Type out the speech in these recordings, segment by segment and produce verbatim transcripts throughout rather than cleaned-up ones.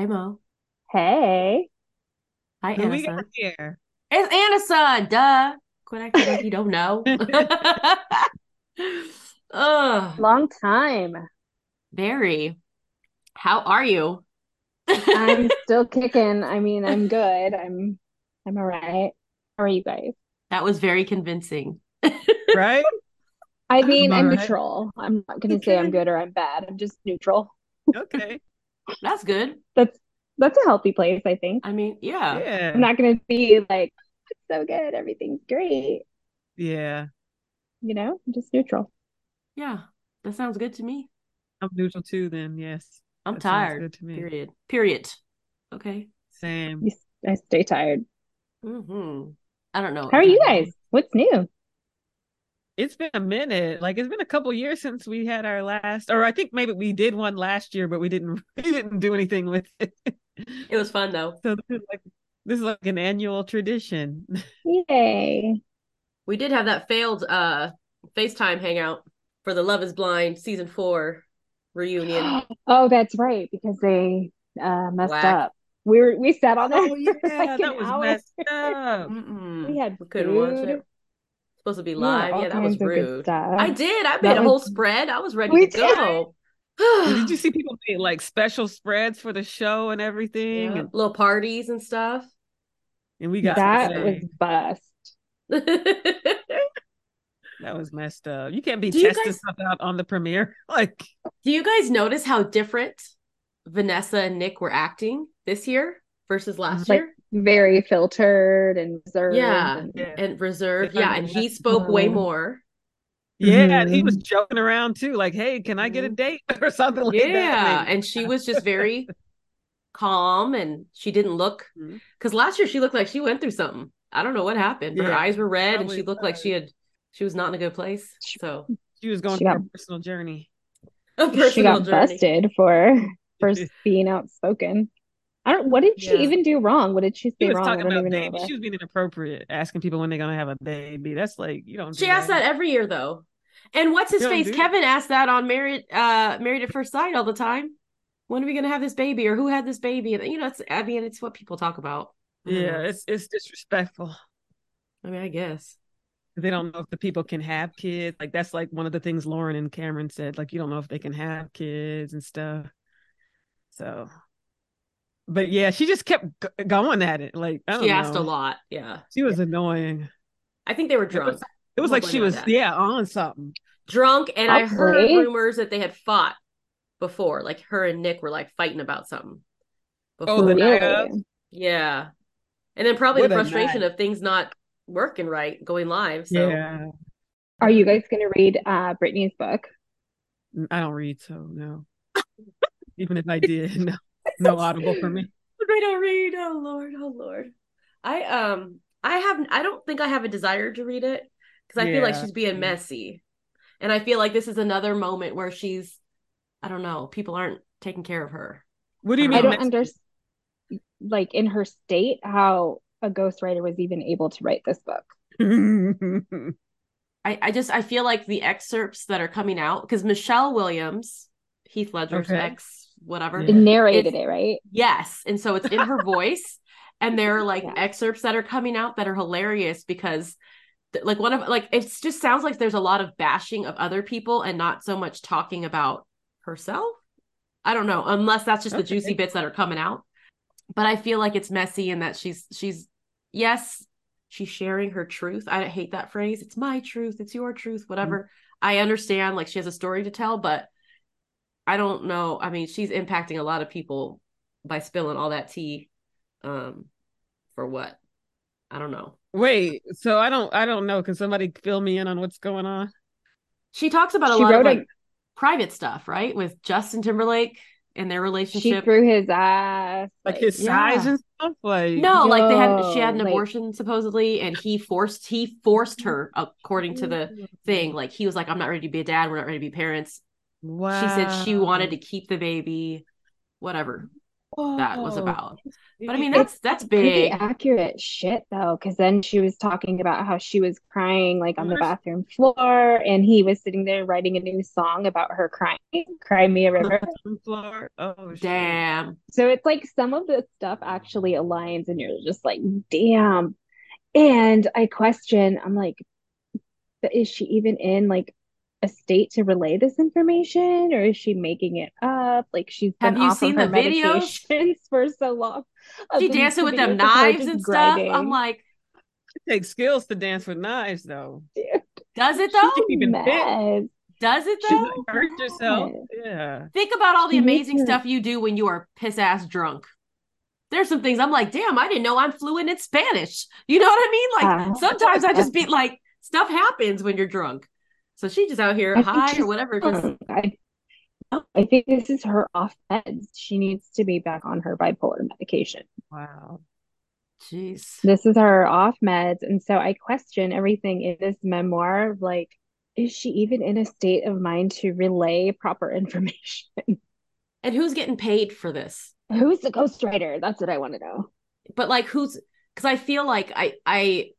Mo. Hey. Hi, Who Anna we got son. here? It's Anna son. Duh. Quit acting like you don't know. Ugh. Long time. Barry, how are you? I'm still kicking. I mean, I'm good. I'm I'm all right. How are you guys? That was very convincing. Right? I I'm mean, all I'm right. neutral. I'm not gonna say I'm Okay. good or I'm bad. I'm just neutral. Okay. That's good. That's that's a healthy place, I think. I mean, yeah. I'm Yeah. not gonna be like, it's so good, everything's great. Yeah. You know, I'm just neutral. Yeah. That sounds good to me. I'm neutral too then. Yes. I'm That sounds tired. good to me. Period. Period. Okay. Same. You, I stay tired. Mm-hmm. I don't know what How we're are you talking about. guys? What's new? It's been a minute. Like it's been a couple years since we had our last, or I think maybe we did one last year, but we didn't we didn't do anything with it. It was fun though. So this is like this is like an annual tradition. Yay. We did have that failed uh FaceTime hangout for the Love is Blind season four reunion. Oh, that's right, because they uh messed Whack. up. We were we sat on there Oh for yeah, like an that was hour. messed up. We Mm-mm. had We couldn't watch food. it. Supposed to be We had live. all Yeah, that was kinds of good rude. stuff. I did. I made That a was whole spread. I was ready to we did. Right? go. Did you see people made like special spreads for the show and everything? Yeah, And little parties and stuff. and we got That's to That was say insane. bust. Do that was messed up. You can't be you testing guys stuff out on the premiere. Like, do you guys notice how different Vanessa and Nick were acting this year versus last mhm, Like year? very filtered and reserved Yeah, and yeah, and they reserved. Yeah, learned their and he lesson. spoke way mm, more. Yeah, and he was hmm. joking around too. Like, hey, can I get a Mhm. date or something like that? Yeah, Maybe. and she was just very calm and she didn't look Mhm. because last year she looked like she went through something. I don't know what happened, but her Yeah, eyes were red and probably she looked like she was. had she was not in a good place. She, So She was going she through got a personal journey. a she personal got journey. busted for for being outspoken. I don't what did she Yeah. even do wrong? What did she She say was wrong? I talking don't about even baby. remember. She was being inappropriate, asking people when they're gonna have a baby. That's like you don't She do asked that. that every year though. And what's You his don't face? do Kevin asked that on Married uh Married at First Sight all the time. When are we gonna have this baby? Or who had this baby? And you know, it's I mean, it's what people talk about. I don't Yeah, know. it's it's disrespectful. I mean, I guess. They don't know if the people can have kids. Like that's like one of the things Lauren and Cameron said. Like you don't know if they can have kids and stuff. So, but yeah, she just kept g- going at it. Like I She don't asked a know. lot. Yeah. She was annoying. I think they were It was drunk. it I'm was gonna like blame she it on was that. yeah on something. Drunk, and I heard Probably. rumors that they had fought before. Like her and Nick were like fighting about something Oh, the before. night of. Really? Yeah. And then probably the What a frustration night. of things not working right, going live. So Yeah. Are you guys gonna read uh Brittany's book? I don't read, so no. Even if I did, no, no audible for me. I don't read. Oh Lord, oh Lord. I um I have I don't think I have a desire to read it because I feel like Yeah. she's being messy. And I feel like this is another moment where she's I don't know, people aren't taking care of her. What do I you don't I mean don't know. understand, like in her state, how a ghostwriter was even able to write this book. messy? I, I just I feel like the excerpts that are coming out because Michelle Williams, Heath Ledger's Okay. ex, whatever, It Yeah. it's narrated it, right? yes, and so it's in her voice, and there are like Yeah. excerpts that are coming out that are hilarious because like one of like it just sounds like there's a lot of bashing of other people and not so much talking about herself. I don't know, unless that's just the juicy Okay. bits that are coming out. But I feel like it's messy and that she's she's yes, she's sharing her truth. I hate that phrase. It's my truth, it's your truth, whatever. I understand like she has a story to tell, but I don't know. I mean, she's impacting a lot of people by spilling all that tea. Um, for what? I don't know. Wait, so I don't I don't know. Can somebody fill me in on what's going on? She talks about a She lot of wrote like a private stuff, right? With Justin Timberlake and their she relationship. threw his ass Like like his size Yeah. and stuff? Like No, like they had she had yo, an like abortion supposedly, and he forced he forced her according to the thing. Like he was like, I'm not ready to be a dad, we're not ready to be parents. She said she wanted wow. to keep the baby, whatever. that was Oh, about. But I mean, It's that's that's pretty big. accurate shit though, because then she was talking about how she was crying like on the Where's bathroom floor, and he was sitting there writing a new song about her crying, Cry Me a on the River. bathroom floor? Oh shit. Damn. So it's like some of the stuff actually aligns, and you're just like, damn. And I question, I'm like, but is she even in like a state to relay this information, or is she making it up? Like she's been Have you off of seen her the videos? medications for so long. Of She the, dancing the with them videos of her knives just and stuff. I'm grinding. like, It takes skills to dance with knives, though. Dude, does it she's She though? ain't a even fit. mess. Does it She She's though? might a hurt herself. mess. Yeah. Think about all the She needs amazing to. stuff you do when you are piss ass drunk. There's some things I'm like, damn, I didn't know I'm fluent in Spanish. You know what I mean? Like Uh, sometimes I just be like, stuff happens when you're drunk. So she just out here I think high or she's. whatever. Just I, I think this is her off meds. She needs to be back on her bipolar medication. Wow. jeez. This is her off meds. And so I question everything in this memoir. Like, is she even in a state of mind to relay proper information? And who's getting paid for this? Who's the ghostwriter? That's what I want to know. But like who's because I feel like I I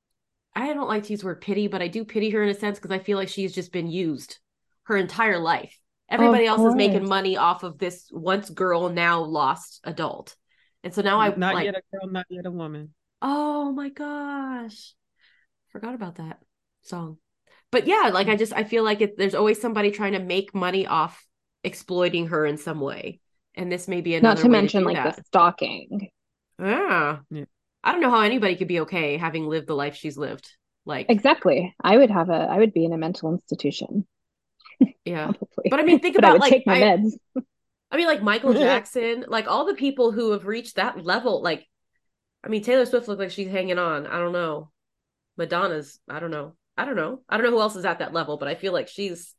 I don't like to use the word pity, but I do pity her in a sense because I feel like she's just been used her entire life. Of Everybody else is making course. money off of this once girl, now lost adult. And so now I Not like, yet a girl, not yet a woman. oh my gosh. Forgot about that song. But yeah, like I just I feel like it, there's always somebody trying to make money off exploiting her in some way. And this may be Not another to way to mention do like the that. stalking. Yeah. Yeah. I don't know how anybody could be okay having lived the life she's lived. Like, Exactly. I would have a, I would be in a mental institution, yeah. probably, But I mean, think but I about would like take my I meds. I mean like Michael Jackson, like all the people who have reached that level, like I mean Taylor Swift looked like she's hanging on. I don't know. Madonna's, I don't know. I don't know. I don't know who else is at that level, but I feel like she's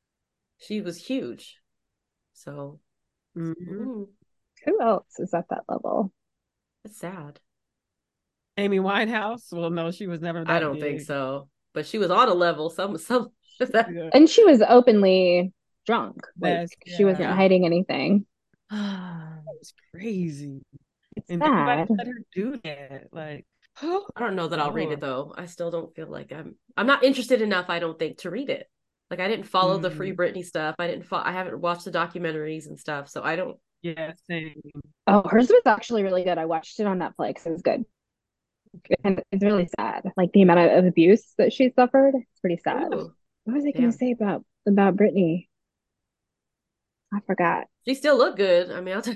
she was huge. So, Mhm. mm, Who else is at that level? it's sad. Amy Winehouse. Well, no, she was never I that don't think big. so. But she was on a level. Some some Yeah. And she was openly drunk. Like That's she wasn't yeah. yeah. hiding anything. I That was crazy. It's And everybody sad. let her do that. Like, oh don't know that I'll read it Lord. though. I still don't feel like I'm I'm not interested enough, I don't think, to read it. Like I didn't follow the Free Mm, Britney stuff. I didn't fo- I haven't watched the documentaries and stuff. So I don't yeah, same. Oh, hers was actually really good. I watched it on Netflix. It was good. And it's really sad. Like the amount of abuse that she suffered. It's pretty sad. ooh, What was I gonna damn. say about about Britney? I forgot. She still look good. I mean, I'll tell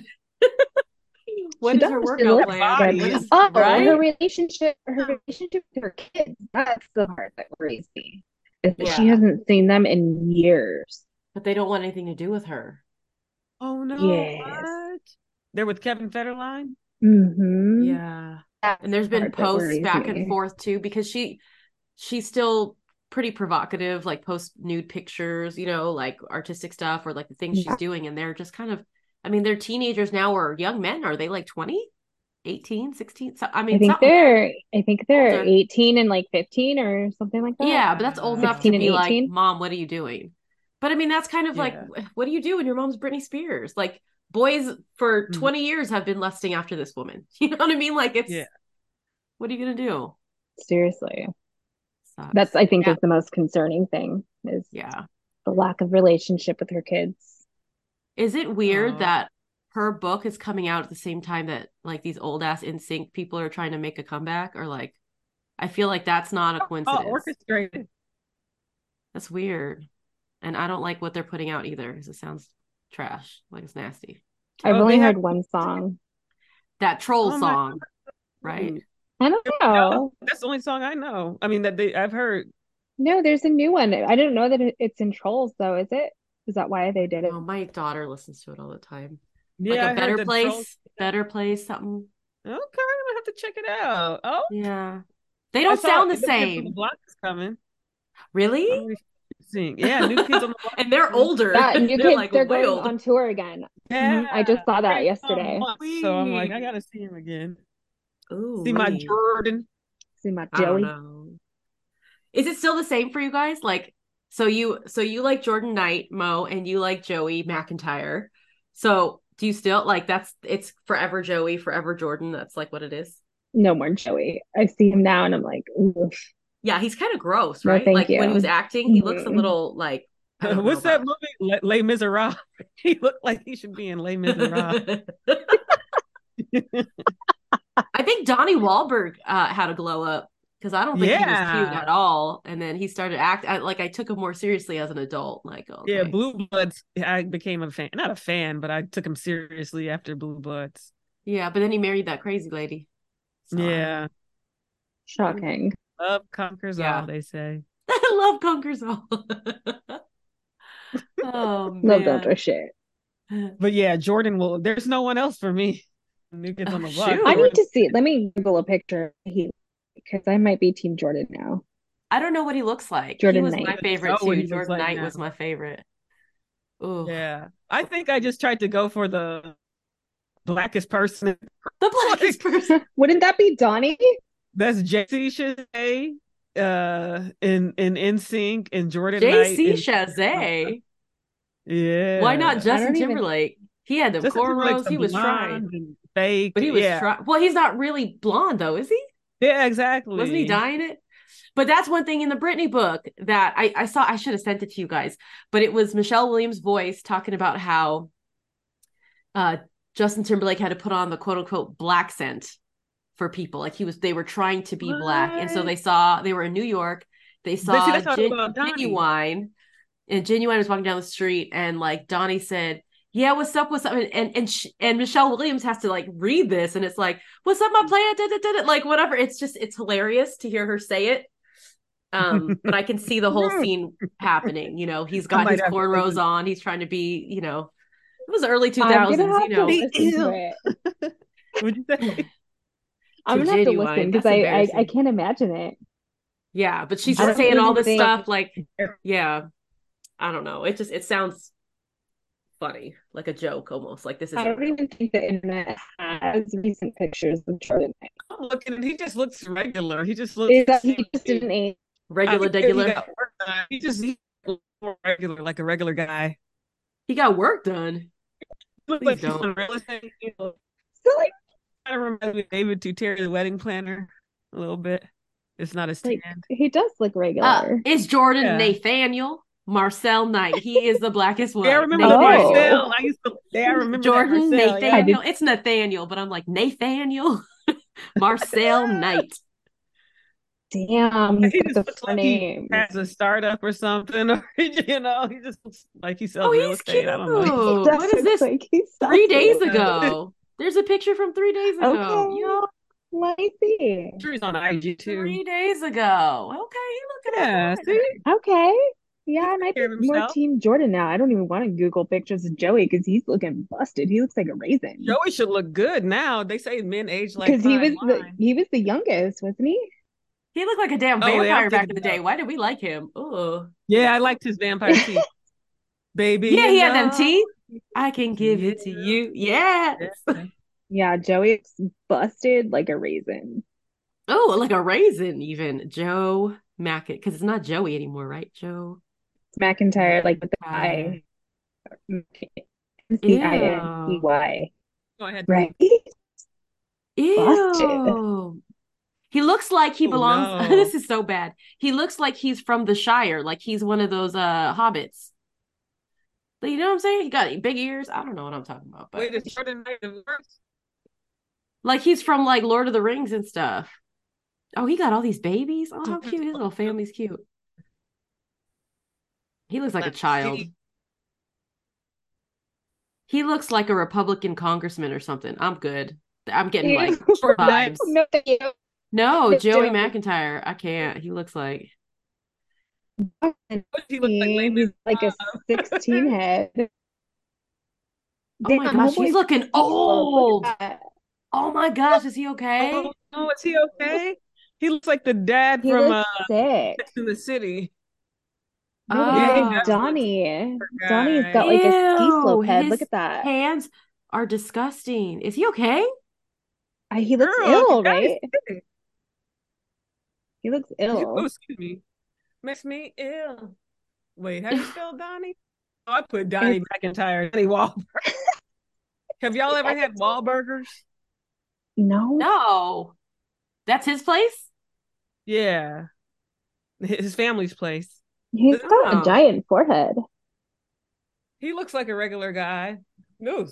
you. She What is does. her She workout looks plan? good. What Body. is Oh, her right? relationship, her relationship with her kids. That's the part that worries me. Is that she Yeah. hasn't seen them in years. But they don't want anything to do with her. Oh no, Yes. what? They're with Kevin Federline? Mm-hmm. Yeah. That's And there's the been part that posts worries back and me. forth too, because she she's still pretty provocative, like post nude pictures, you know, like artistic stuff or like the things she's Yeah. doing. And they're just kind of, I mean, they're teenagers now or young men. Are they like twenty, eighteen, sixteen? So, I I mean, think something. They're they're I think they're older. eighteen and like fifteen or something like that. Yeah, but that's old enough to sixteen and be like, eighteen. Mom, what are you doing? But I mean, that's kind of like, Yeah. what do you do when your mom's Britney Spears? Like, boys for Mhm. twenty years have been lusting after this woman. You know what I mean? Like, it's, Yeah. what are you going to do? Seriously. That's Sucks. I think Yeah. is the most concerning thing is Yeah. the lack of relationship with her kids. Is it weird Oh. that her book is coming out at the same time that like these old ass N Sync people are trying to make a comeback? Or like, I feel like that's not a Oh, coincidence. orchestrated. That's weird. And I don't like what they're putting out either because it sounds trash. Like it's nasty. I've Oh, only they have heard one song. That troll oh my song, right? God. I don't No, know. that's the only song I know. I mean that they I've heard. No, there's a new one. I didn't know that it- it's in Trolls though, is it? Is that why they did it? Oh, my daughter listens to it all the time. Like Yeah, a I heard better the trolls. place, better place, something. Okay, I'm gonna have to check it out. Oh, Yeah. They I don't saw sound the New Kids on the same. Block is coming. Really? I'm really seeing. Yeah, New Kids on the Block. And they're older. Yeah, New They're Kids, like they're way going older. on tour again. Yeah, Mhm. I just saw I that already saw him yesterday. once, so I'm like, I gotta see him again. Ooh, See my wee. Jordan. See my I don't Joey. know. Is it still the same for you guys? Like, so you so you like Jordan Knight, Mo, and you like Joey McIntyre. So Do you still like that's it's forever Joey, forever Jordan. That's like what it is. No more Joey. I see him now and I'm like, oof, Yeah, he's kind of gross, no, right? thank Like when he was you. acting, he looks a Mhm. little like I don't know What's that about. movie? Les, Les Miserables. He looked like he should be in Les Miserables. I think Donnie Wahlberg uh, had a glow up because I don't think he was cute Yeah. at all, and then he started act I, like I took him more seriously as an adult. Like, Yeah, okay, Blue Bloods. I became a fan. Not a fan, but I took him seriously after Blue Bloods. yeah, but then he married that crazy lady. So I don't Yeah. know. Shocking. Love conquers all, Yeah, they say. love conquers all. Oh Love don't man. do shit. But yeah, Jordan will. There's no one else for me. New Kids Oh on the Block. I need shoot. Jordan. to see. Let me Google a picture. He, because I might be Team Jordan now. I don't know what he looks like. He Jordan was my Knight. I favorite know what too. he looks Jordan like Knight now. was my favorite. Ooh. Yeah, I think I just tried to go for the blackest person. The blackest person. Wouldn't that be Donnie? That's J C Chasez, uh, in in N Sync and Jordan Knight. J C In, Chazé. yeah, Why not I Justin don't even. Timberlake? He had them Justin Timberlake's cornrows. a He was trying, blonde and fake. but he was Yeah, trying. Well, he's not really blonde though, is he? yeah, Wasn't he exactly. dyeing it? But that's one thing in the Britney book that I, I saw. I should have sent it to you guys, but it was Michelle Williams' voice talking about how uh, Justin Timberlake had to put on the quote unquote black scent for people. Like he was, they were trying to be black, and so What? they saw they were in New York. They But see, saw that's how I feel Gen- about Donnie. Genuine, and Genuine was walking down the street, and like Donnie said, "Yeah, what's up? What's up?" And and and, sh- and Michelle Williams has to like read this, and it's like, "What's up, my player?" Da, da, da, da. Like whatever. It's just it's hilarious to hear her say it. Um, but I can see the whole scene happening. You know, he's I got might his have to cornrows listen. on. He's trying to be, you know, it was early I'm gonna two thousands. You have to know, Be listen to ill. it. Would you say? I'm to gonna have to listen Genuine. because That's I, I I embarrassing. can't imagine it. Yeah, but she's I just don't saying all even this think. stuff. Like, yeah, I don't know. It just it sounds funny, like a joke almost. Like this I isn't don't real. even think the internet has recent pictures of Jordan Knight. I'm looking, he just looks regular. He just looks Is the that same he just age. didn't age? I Regular, think that he regular. got work done. He just he more regular, like a regular guy. He got work done. Looks Please like he's don't. on real estate. You know, So like kind of reminds me of David Tuteri, the wedding planner, a little bit. It's not as like tanned. he does look Uh, regular. it's Jordan Yeah. Nathaniel Marcel Knight. He is the blackest Yeah, I one. remember the Nathaniel. Marcel. I used to. Yeah, I remember that Jordan Marcel. Yeah. I did. Nathaniel. It's Nathaniel, but I'm like Nathaniel Marcel Knight. Damn, he's He got just the looks four like he names. has a startup or something, or you know, he just looks like he sells Oh, real he's estate. cute. I don't know. Does What is look this? like he sells Three days real estate. ago. There's a picture from three days ago. Okay, You know, let me see. I'm sure he's on I G too. three days ago. Okay, he looking Yeah, all see, right. Okay, yeah, he I takes might care be of more himself. Team Jordan now. I don't even want to Google pictures of Joey because he's looking busted. He looks like a raisin. Joey should look good now. They say men age like Because he was fine the wine. he was the youngest, wasn't he? He looked like a damn Oh, yeah, I'm vampire back in thinking the day. about. Why did we like him? Oh, Yeah, I liked his vampire teeth, baby. yeah, You he had them know, teeth. I can give yeah, it to you. Yes. yeah. Yeah, Joey's busted like a raisin. Oh, like a raisin, even Joe Mackett, because it's not Joey anymore, right? Joe McIntyre, like with the McIntyre. I, C I N E Ew. Y, Go ahead. right? Busted. Ew. He looks like he Oh belongs. no. This is so bad. He looks like he's from the Shire, like he's one of those uh hobbits. But you know what I'm saying? He got big ears. I don't know what I'm talking about, but Wait, is Jordan Knight divorced? like he's from like Lord of the Rings and stuff. Oh, he got all these babies. Oh, how cute. His little family's cute. He looks like a Let's child. see. He looks like a Republican congressman or something. I'm good. I'm getting Ew. like Jordan Knight. vibes. No, thank you. No, No, Joey Joey. McIntyre. I can't. He looks like What does he look like? Les He's like a Miserables? sixteen head. oh my Damn, gosh, he's homeboy's looking Look old. at that. Oh my gosh, is he okay? Oh no, is he okay? He looks like the dad He from uh looks sick. Sex in the City. No, he Yeah, looks he like Oh, does look Donnie. like a Donnie's guy. got like a ski ew, slope head. Look his at that. hands are disgusting. Is he okay? I, he looks Girl, ill, the guy's right? sick. He looks Oh, ill. excuse me. Makes me ill. Wait, how do you spell Donnie? Oh, I put Donnie It's McIntyre. Donnie Wahlberg. Have y'all ever had Wahlburgers? No, No, that's his place. Yeah, his family's place. he's This- got a Oh, giant forehead. He looks like a regular guy. No,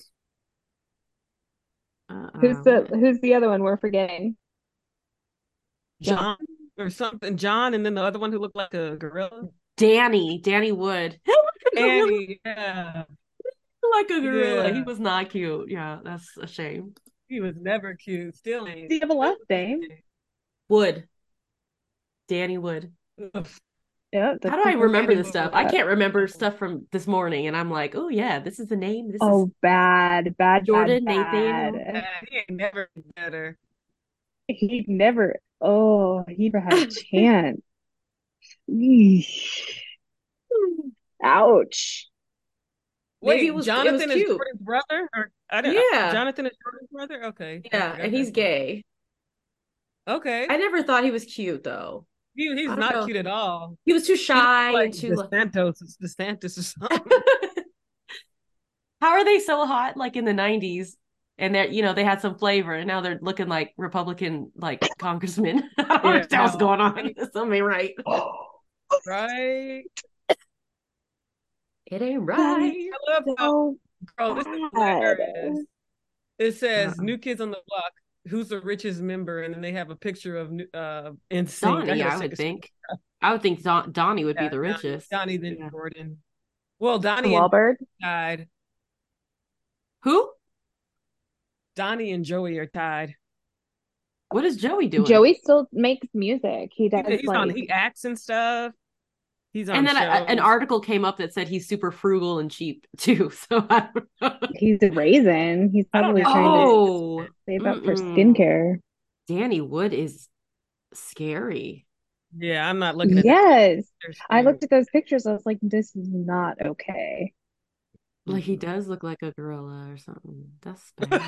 Who's uh-uh. the What? who's the other one we're forgetting? John or something. John, and then the other one who looked like a gorilla. Danny, Danny Wood. He looked like a gorilla. Annie, yeah, Like a gorilla. He yeah. was not cute. Yeah, that's a shame. He was never cute. Still Do ain't. you have a last name? Wood. Danny Wood. Ugh. Yeah, How that's do I the first remember Danny this name. stuff? Wood. I can't remember stuff from this morning, and I'm like, oh yeah, this is the name. This is Oh, bad, bad, bad, Jordan Nathaniel. bad. Uh, he ain't never been better. He never, oh, he never had a chance. Eesh. Ouch. Maybe it Wait, was it was Jonathan is cute. Jordan's brother, or I don't. Yeah, Jonathan is Jordan's brother. Okay, I yeah, forgot and that he's part. gay. Okay, I never thought he was cute though. he, I he's don't not know. cute at all. He was too He looks shy like and too. DeSantos, DeSantis or something. How are they so hot like in the nineties? And they're, you know, they had some flavor and now they're looking like Republican, like congressmen. I don't Yeah, understand what's no, going on. right, Something ain't right. right. It ain't That is right. I love how, so bro, this is bad. hilarious. It says Uh-uh. New Kids on the Block. Who's the richest member? And then they have a picture of uh N Sync. I Donnie, gotta I take would a think. I would think Don- Donnie would be yeah, the Donnie, richest. Donnie then Yeah. Jordan. Well, Donnie and Wahlberg. tied. Who? Donnie and Joey are tied. What is Joey doing? Joey still makes music. He He, does he's on. like He acts and stuff. He's on And then a, an shows. article came up that said he's super frugal and cheap too. So I don't know. he's a raisin. He's I don't probably have trying to kids. Oh, save up for mm-mm. skincare. Danny Wood is scary. Yeah, I'm not looking at Yes. that. I looked at those pictures. I was like, this is not okay. Like he Mhm. does look like a gorilla or something. That's bad.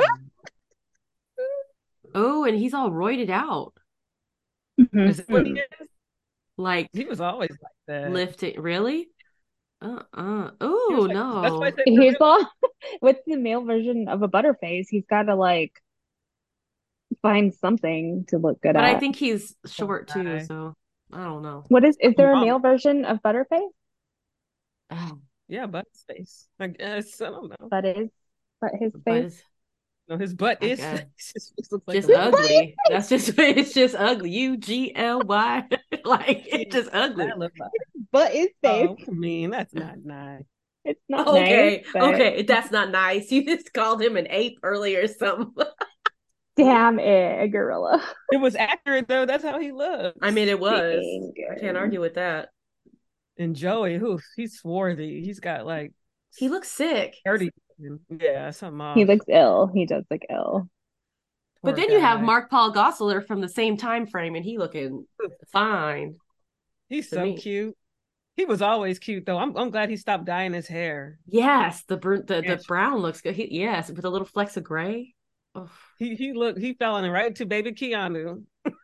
Oh, and he's all roided out. Is that what he Mhm. is? Like He was always like that. lifting. Really? Uh-uh. He Oh, was like, that's why I no. said He's gorilla. all what's the male version of a butterface? He's got to like find something to look good But I at. think he's Poor short too, guy. so I don't know. What is is Nothing there a wrong. male version of butterface? Oh, Yeah, butt face. I guess. I don't know. That is but his but face. it's No, his butt I is guess face. His face looks like just a butt. ugly. That's just it's just ugly. U G L Y. Like it's just ugly. That look like. But his face. Oh, I mean, that's not nice. It's not nice, Okay, but okay, that's not nice. You just called him an ape earlier or something. damn it, a gorilla. It was accurate though. That's how he looks. I mean, it was. I can't Dang. argue with that. And Joey, who he's swarthy. He's got like He looks sick. thirty. Yeah, something off. He looks ill. He does look ill. But Poor then you have guy. Mark Paul Gosselaar from the same time frame, and he looking fine He's to so me. cute. He was always cute though. I'm I'm glad he stopped dyeing his hair. Yes, the br- the the Yes. brown looks good. He, yes, with a little flecks of gray. Oh. He he looked he fell in right to baby Keanu.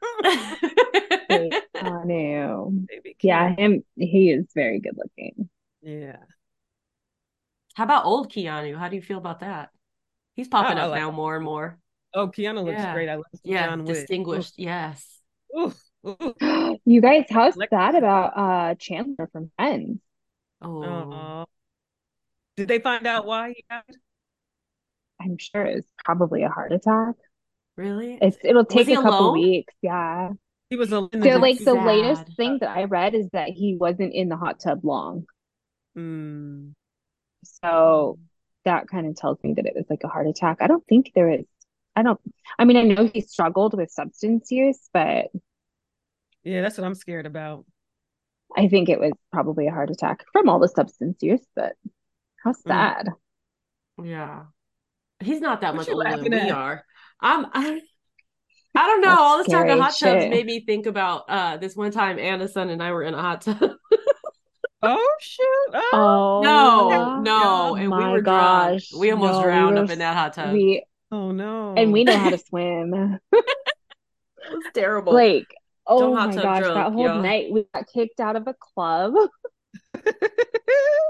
Oh no. Baby Yeah, Keanu. him he is very good looking. Yeah. How about old Keanu? How do you feel about that? He's I, popping I up like now more and more. Oh, Keanu looks Yeah, great. I love yeah, John Wick. distinguished. Yes. Oof, oof, oof. You guys, how's Like- that about uh Chandler from Friends? Oh, Uh, did they find out why he died? I'm sure it's probably a heart attack. really? It's it'll Was take he a couple alone? weeks, yeah. He was alone in So the like That's the latest sad. thing that I read is that he wasn't in the hot tub long. Mm, So that kind of tells me that it was like a heart attack. I don't think there is I don't I mean I know he struggled with substance use, but yeah, that's what I'm scared about. I think it was probably a heart attack from all the substance use, but how Mm. sad. Yeah. He's not that What much you older than laughing we at? are. I'm I, I don't know. That's All this talk of scary hot tubs shit. made me think about uh this one time Anna's son and I were in a hot tub. Oh shoot! Oh, Oh No, no, and we my were drunk. gosh. We almost No, we drowned were up in that hot tub. we oh no! and we know how to swim. It was terrible. Like, Don't oh hot my tub gosh, drunk, that whole y'all. night we got kicked out of a club.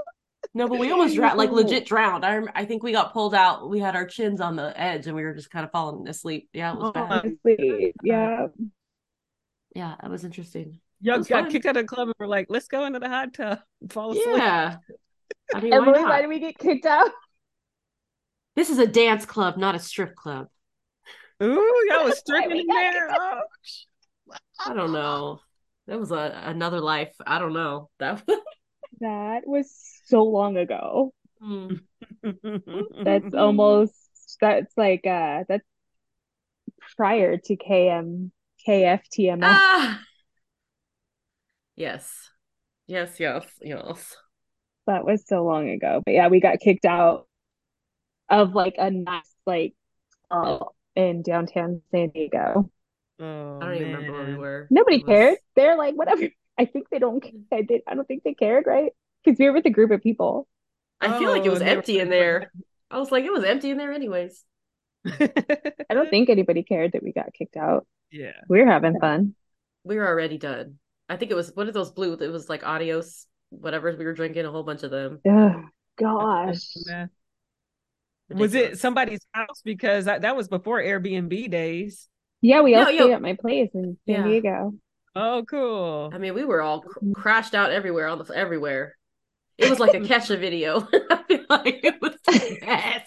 No, but we almost drowned, like legit drowned. I rem- I think we got pulled out. We had our chins on the edge, and we were just kind of falling asleep. Yeah, it was bad. Honestly, yeah. Yeah, that was interesting. It Y'all was got fun. kicked out of the club and were like, let's go into the hot tub and fall asleep. Yeah, I mean, why Emily, why not? did we get kicked out? This is a dance club, not a strip club. Ooh, y'all was Why stripping we in got there. kicked out? Oh. I don't know. That was a another life. I don't know. That That was so long ago. Hmm. That's almost that's like uh that's prior to K M K F T M S. Ah, yes, yes, yes, yes. That was so long ago. But yeah, we got kicked out of like a nice like club in downtown San Diego. I Oh don't even remember where we man. were. Nobody It was. cared. They're like, whatever. I think they don't. I did. I don't think they cared, right? Because we were with a group of people. I feel like it Oh, was and they were empty in there. I was like, it was empty in there, anyways. I don't think anybody cared that we got kicked out. Yeah. We were having fun. We were already done. I think it was what are those blue? It was like adios, whatever we were drinking, a whole bunch of them. Oh gosh. Was it Ridiculous. somebody's house? Because that, that was before Airbnb days. Yeah, we all No, stayed yo, at my place in San yeah. Diego. Oh, cool. I mean, we were all cr- crashed out everywhere on the everywhere. It was like a Kesha video. I feel like it was a mess.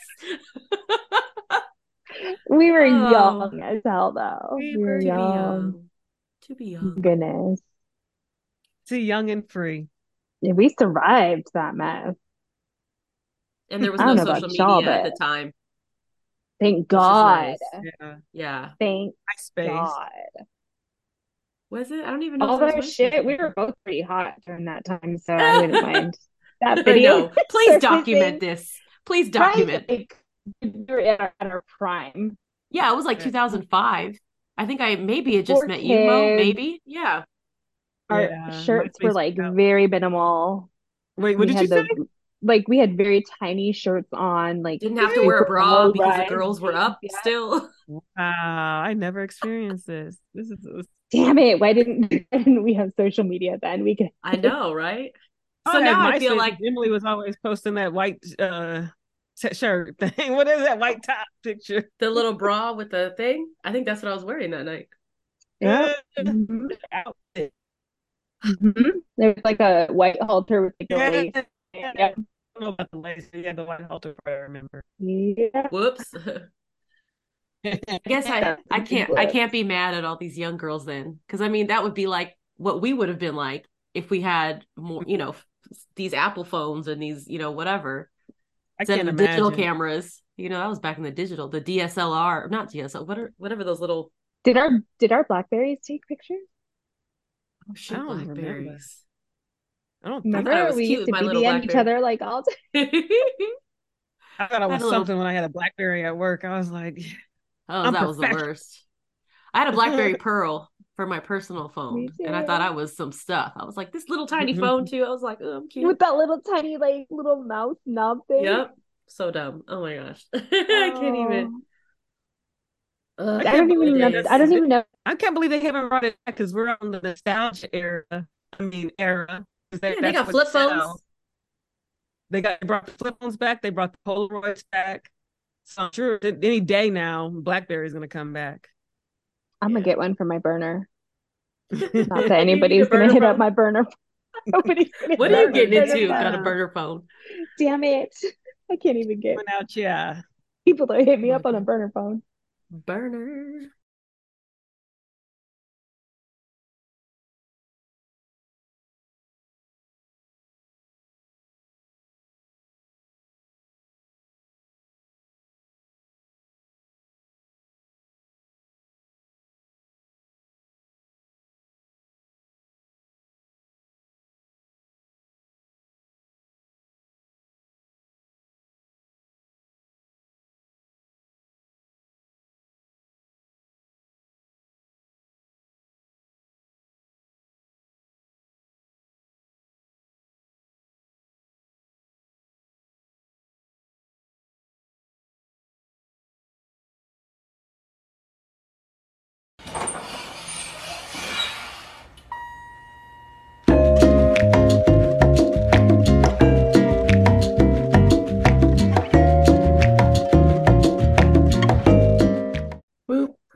We were Oh, young as hell, though. We We were were to be young. young, to be young. Goodness. too young and free. Yeah, we survived that mess. And there was I no don't know social about y'all, media at but the time, thank which is God. nice. Yeah. Yeah. Thank MySpace. God. Was it? I don't even know if All there was our MySpace shit, at the we were time. both pretty hot during that time, so I wouldn't mind that I video know. Please document surfacing. this. Please Right? document. Like we were at our, at our prime. Yeah, it was like Yeah. two thousand five. I think I maybe had just Four met you, Mo. kids. Maybe. Yeah. Our Yeah. shirts were MySpace. like very minimal. Wait, what We did you had say? those like we had very tiny shirts on, like Didn't have to wear a super bra low because the rise girls were jeans. up Yeah. still. Wow, I never experienced this. This is this- Damn it. Why didn't, why didn't we have social media then? We could I know, right? So I had now I feel MySpace. like Emily was always posting that white uh shirt thing. What is that white top picture? the little bra with the thing. I think that's what I was wearing that night. yeah. Mm-hmm. Mm-hmm. There's like a white halter with like a Yeah. lace. I Yeah. don't know about the lace. Yeah, the white halter. I remember. Yeah. Whoops. I guess I I can't I can't be mad at all these young girls then, because I mean that would be like what we would have been like if we had more, you know, these Apple phones and these, you know, whatever I instead of can't the digital imagine. cameras. You know, that was back in the digital, the D S L R, not D S L, whatever, whatever those little. Did our did our Blackberries take pictures? Oh I shit, don't remember. Blackberries. I don't I think thought I Remember was we cute used with to my little B B M each Blackberry. other like all day. Oh, I thought I had was a little. something when I had a BlackBerry at work. I was like, Oh, I'm that was the professional. worst. I had a BlackBerry Pearl for my personal Me phone, and I thought I too. was some stuff. I was like, this little tiny phone too. I was like, oh, I'm cute. With that little tiny like little mouse knob thing. Yep. So dumb. Oh my gosh. I can't even. Oh, I Ugh, I can't don't the even believe know. that I days. don't this. even know. I can't believe they haven't brought it back because we're on the nostalgia era. I mean, era. 'Cause That, Yeah, they that's got what's flip now. phones. They got they brought the flip phones back. They brought the Polaroids back. So I'm sure that any day now, BlackBerry is going to come back. I'm gonna Yeah. get one for my burner. Not that You need a anybody's gonna burner hit up phone. my burner. Nobody's gonna What hit are up you Burner, my getting burner into? Got a phone. yeah. burner phone. Damn it. I can't even get Coming out, yeah. people to hit Oh me my up on a God. burner phone. Burner.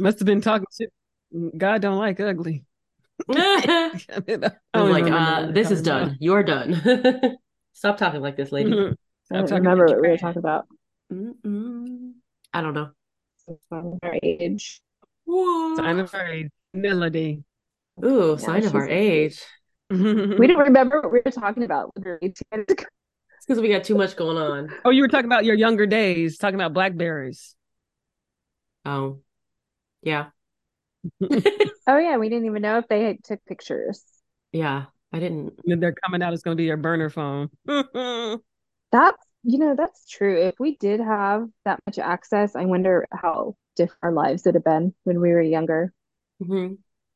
Must have been talking shit. God don't like ugly. I I mean, I was don't even like, remember what uh, we were this is talking about. done. You're done. Stop talking like this, lady. I Stop don't talking like remember what we were trash. talking about. Mm-mm. I don't know. Our age. What? Sign of our age. Melody. Ooh, Yeah, sign of she's our so cute. age. We don't remember what we were talking about literally two minutes ago. It's because we got too much going on. Oh, you were talking about your younger days, talking about blackberries. Oh, yeah. Oh yeah, we didn't even know if they had took pictures. Yeah, I didn't. And they're coming out, it's going to be your burner phone. That's, you know, that's true. If we did have that much access, I wonder how different our lives would have been when we were younger. Mhm.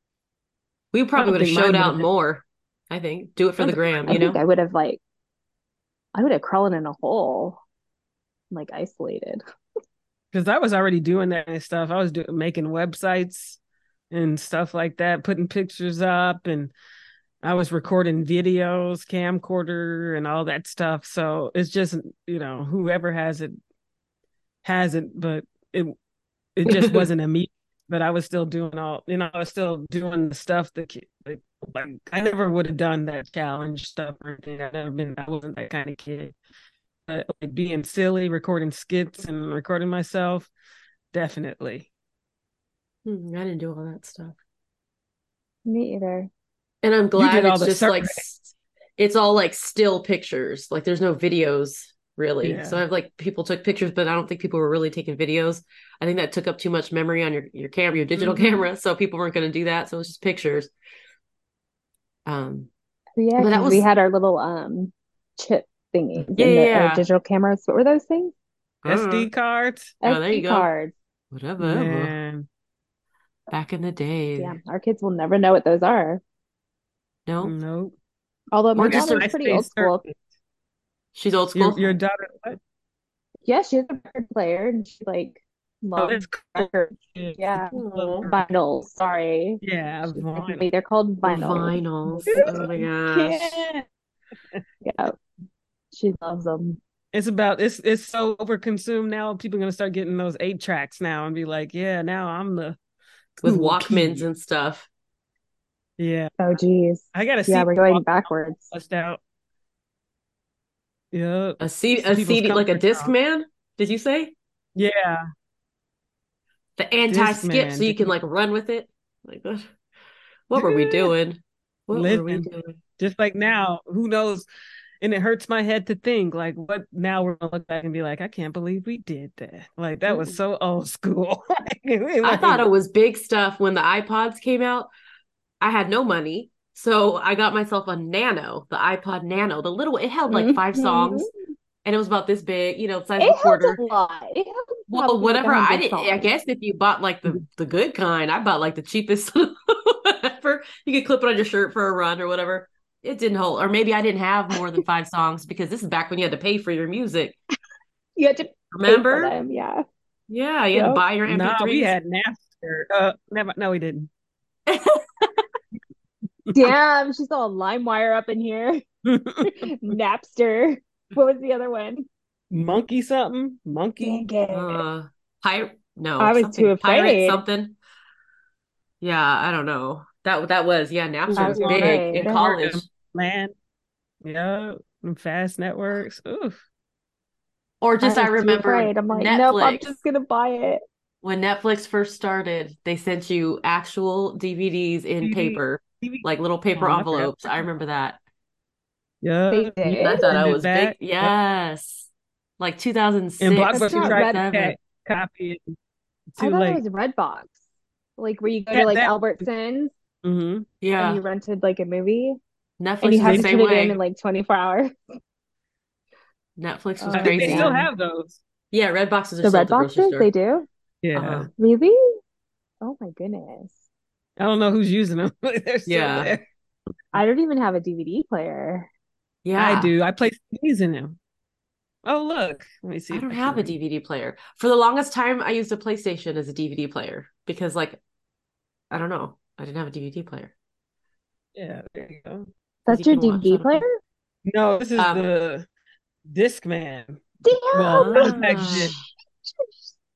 We I probably don't would have think showed mine would out have been. more. I think. Do it I for don't the think gram, I you mine think know? I would have like I would have crawled in a hole, like isolated. because I was already doing that and stuff. I was doing making websites and stuff like that, putting pictures up, and I was recording videos, camcorder, and all that stuff. So it's just, you know, whoever has it has it, but it it just wasn't immediate. But I was still doing all, you know, I was still doing the stuff that like, like I never would have done that challenge stuff or anything. I never been, I wasn't that kind of kid. But like being silly, recording skits and recording myself, definitely. Hmm, I didn't do all that stuff. Me either. And I'm You glad did all it's the just like survey. s- it's all like still pictures. Like there's no videos really. So Yeah. I've like people took pictures, but I don't think people were really taking videos. I think that took up too much memory on your your camera, your digital Mm-hmm. camera. So people weren't going to do that. So it was just pictures. Um, Yeah, but that because we was had our little um chip thingies yeah, in yeah, the our yeah. digital cameras. What were those things? I don't know. S D cards, Oh, there you S D go. cards. Whatever, ever. man. Back in the day. Damn, our kids will never know what those are. No, Nope. Although my or Look at just daughter's a, pretty old MySpace school. circuit. she's old Your school. your daughter, what? Yeah, she has a record player and she like Oh, loves that's cool. records. Yeah, Yeah, Aw. vinyls. Sorry, yeah, she's making vinyl. me. They're called vinyls. Vinyls. Oh my gosh. Yeah. Yeah, she loves them. It's about it's it's so overconsumed now. People are gonna start getting those eight tracks now and be like, yeah, now I'm the With cool Walkmans kid. and stuff. Yeah, Oh, geez. I gotta Yeah, see we're going backwards. bust out. Yeah, A C some a people's C D like a comfort disc song. man? Did you say? Yeah, The anti-skip so Discman, you can dude. like run with it? Like what? What were we doing? What were we Living doing? just like now. Who knows? And it hurts my head to think like what now we're gonna look back and be like, I can't believe we did that. Like that was Mm. so old school. like, I thought like, it was big stuff when the iPods came out. I had no money. So I got myself a Nano, the iPod Nano, the little, it held like five Mhm. songs and it was about this big, you know, the size of a It held quarter. a lot. It held Well, probably like a whatever. I hundred didn't, I songs. guess if you bought like the, the good kind, I bought like the cheapest, whatever. You could clip it on your shirt for a run or whatever. It didn't hold, or maybe I didn't have more than five songs because this is back when you had to pay for your music. You had to pay for Remember? them. Yeah. Yeah, you had to Yep. buy your nah, we M P threes. had Napster. Uh, never. No, we didn't. Damn, she's all LimeWire up in here. Napster. What was the other one? Monkey something. Monkey. Dang it. Uh, pirate? No, I was too something pirate afraid. something. Yeah, I don't know. That that was yeah. Napster I was was on that big afraid. in network college. and land. Yeah, and fast networks. Oof. Or I just I was too remember afraid. I'm like, nope, I'm Netflix. just gonna buy it. When Netflix first started, they sent you actual D V Ds in T V, paper, T V. like little paper Oh, I forgot. envelopes. I remember that. They Yeah, you I did? thought send I it was big. back. Yep. Yes. Like And two thousand six, That's Blockbuster not tried Red. to two thousand seven. ca- copy it. I Too thought it late. was Redbox. Like where you go to Had like that. Albertsons Mm-hmm. and Yeah. you rented like a movie and Netflix you is the had They, to same turn it in way. in like twenty-four hours. Netflix was I think Oh they still crazy. man. have those. Yeah, red boxes are The still at Red the grocery boxes, they store. do? Uh-huh. Yeah. Really? Oh my goodness. I don't know who's using them, but they're still Yeah. there. I don't even have a D V D player. I Yeah. do. I play C Ds in them. Oh, look. Let me see I if don't I have a can. D V D player. For the longest time, I used a PlayStation as a D V D player because, like, I don't know, I didn't have a D V D player Yeah, there you go. because you That's your can watch D V D on a player? play. No, this is Um, the Discman. Damn, Well, that's compact ah, disc. huge.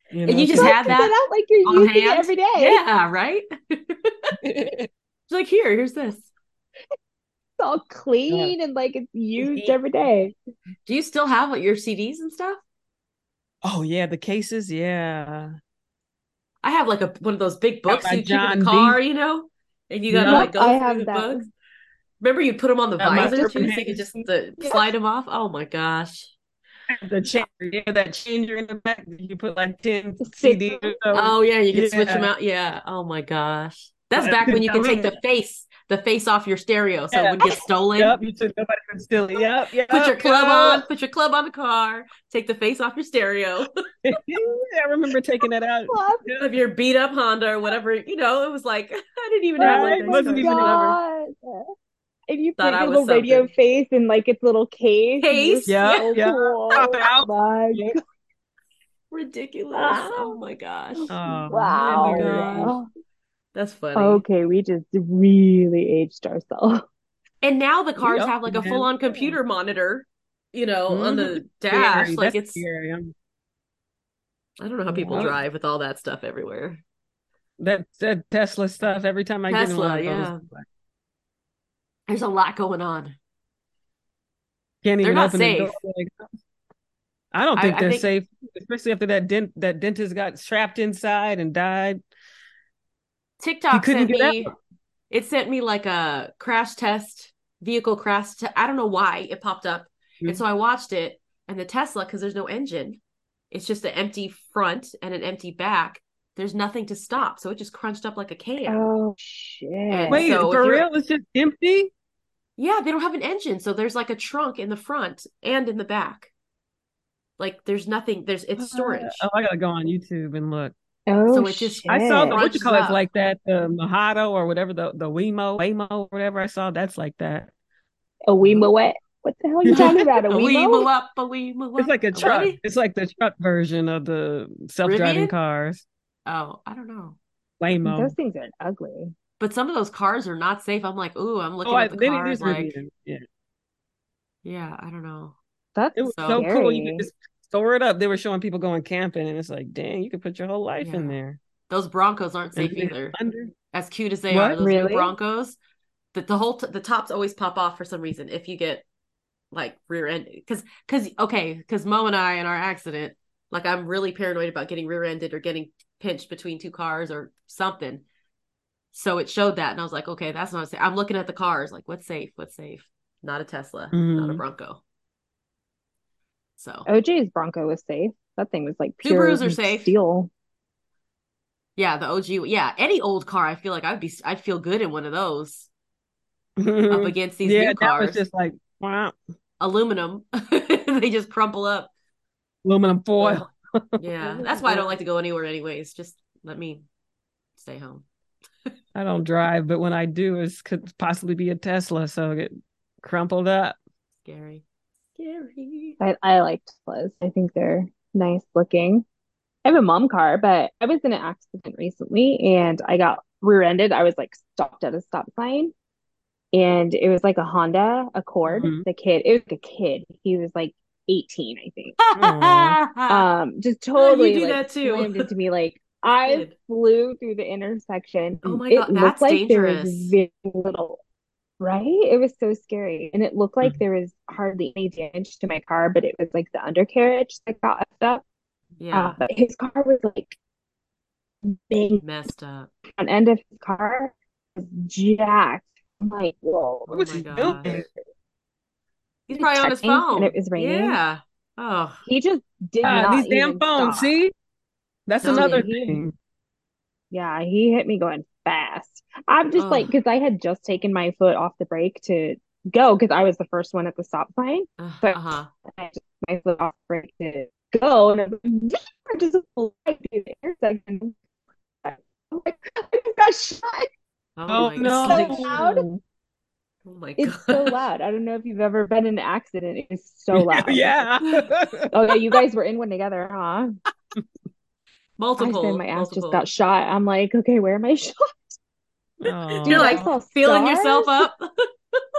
You And know, you just she's had Set that out like you're on using it hand. every day. Yeah, right. She's like, here, here's this. It's all clean and like it's used every day. Do you still have like, your C Ds and stuff? Oh yeah, the cases, yeah. I have like a one of those big Got books my you keep in the John D. car, you know, and you gotta Yep. like Yep, I go through have the that. books. Remember, you put them on the Got my visor Just too, urban so you could hands. just uh, yeah. slide them off. Oh my gosh! The changer, yeah, that changer in the back. You put like ten C Ds or Stickers. so. Oh yeah, you could switch them Yeah. out. Yeah. Oh my gosh, that's But back when you I could take remember, the face, the face off your stereo, so it yeah. would get stolen. Yep. You took nobody could steal it. Yep. Put Yep. your club Yep. on, put your club on the car, take the face off your stereo I remember taking that out. Club. of your beat up Honda or whatever. You know, it was like I didn't even have like Oh Right? my nice Wasn't cars even or whatever. God. And you Thought put I your was little radio something. face in like its little case. And you're Case, yeah, Yep. so Yep. Pop it cool. out. My Yep. God. ridiculous. Ah, Oh my gosh. Oh, Oh my memories. gosh. wow. That's funny. Okay, we just really aged ourselves. And now the We cars old, have like a man. full-on computer monitor, you know, on Mm-hmm. the dash. Scary. Like That's it's scary. I'm, I don't know how people yeah. drive with all that stuff everywhere. That that Tesla stuff. Every time I get in one Tesla, of those, yeah. There's a lot going on. can't They're even not open the door. safe. Like, I don't I, think I they're think safe, especially after that dent that dentist got trapped inside and died. He TikTok couldn't sent get me out. it sent me like a crash test, vehicle crash te- I don't know why it popped up. And so I watched it, and the Tesla, because there's no engine, it's just an empty front and an empty back. There's nothing to stop. So it just crunched up like a can. Oh And shit. Wait, so if for you're real? It's just empty? yeah, they don't have an engine. So there's like a trunk in the front and in the back. Like there's nothing, there's it's Uh, storage. oh, I gotta go on YouTube and look. Oh So it just I saw the shit. what you crunches call it's up. like that, the Mojado or whatever, the the Wemo, Waymo, whatever I saw, that's like that. A Wemo what? What the hell are you talking about? A A wee move Wemo? up, a wee move It's up. like a A what? truck. It's like the truck version of the self-driving Rivian? cars. Oh, I don't know. Waymo. Those things are ugly. But some of those cars are not safe. I'm like, ooh, I'm Oh, looking I, at the then it cars is like, Rivian. Yeah. yeah, I don't know. That's It was So so cool. You could scary. just store it up. They were showing people going camping, and it's like, dang, you could put your whole life in yeah, there. those Broncos aren't And safe then either. under As cute as they are, what? those new Really? Broncos, the, the whole t- the tops always pop off for some reason if you get like rear end because because okay because Mo and I in our accident, like I'm really paranoid about getting rear ended or getting pinched between two cars or something. So it showed that, and I was like, okay, that's not safe. I'm looking at the cars, like what's safe, what's safe. Not a Tesla, not a Mm. Bronco. So O J's Bronco was safe. That thing was like pure Subarus are safe. steel. Yeah, the O G. Yeah, any old car, I feel like I'd be, I'd feel good in one of those up against these Yeah, new that was cars. just like wow, Aluminum, they just crumple up. aluminum foil. Yeah, that's why I don't like to go anywhere. Anyways, just let me stay home. I don't drive, but when I do, it could possibly be a Tesla, so get crumpled up. Scary, scary. I, I like Teslas. I think they're nice looking. I have a mom car, but I was in an accident recently and I got rear-ended. I was like stopped at a stop sign and it was like a Honda Accord. Mhm. The kid, it was like a kid. He was like eighteen, I think. Aw. Um, just Oh, totally you do like that too. slammed into me. Like I Kid. flew through the intersection Oh and my it God, looked that's like there was dangerous. very little, right? It was so scary. And it looked like Mhm. there was hardly any damage to my car, but it was like the undercarriage that got effed up. Uh, Yeah, but his car was like big. messed up. Front end of his car was jacked. I'm like, whoa. What Oh was my he gosh. doing? He's He was probably on his texting and it phone. was raining. Yeah. Oh, He just did Ah, these not damn even phones. stop. See, that's telling another Dude, you. he, thing. yeah, he hit me going fast. I'm just like, Oh, because I had just taken my foot off the brake to go because I was the first one at the stop sign. uh So huh. I just took my foot off the brake to go, and I was like, just like through the intersection. I'm like, I just got shot. Oh Oh my It's God. so loud. no! Oh my It's so gosh. loud. I don't know if you've ever been in an accident. It's so loud. Yeah. Oh yeah, you guys were in one together, huh? I Multiple, said my ass just multiple. got shot. I'm like, okay, where am I shot? You're Dude, I like Oh, saw feeling yourself stars. up.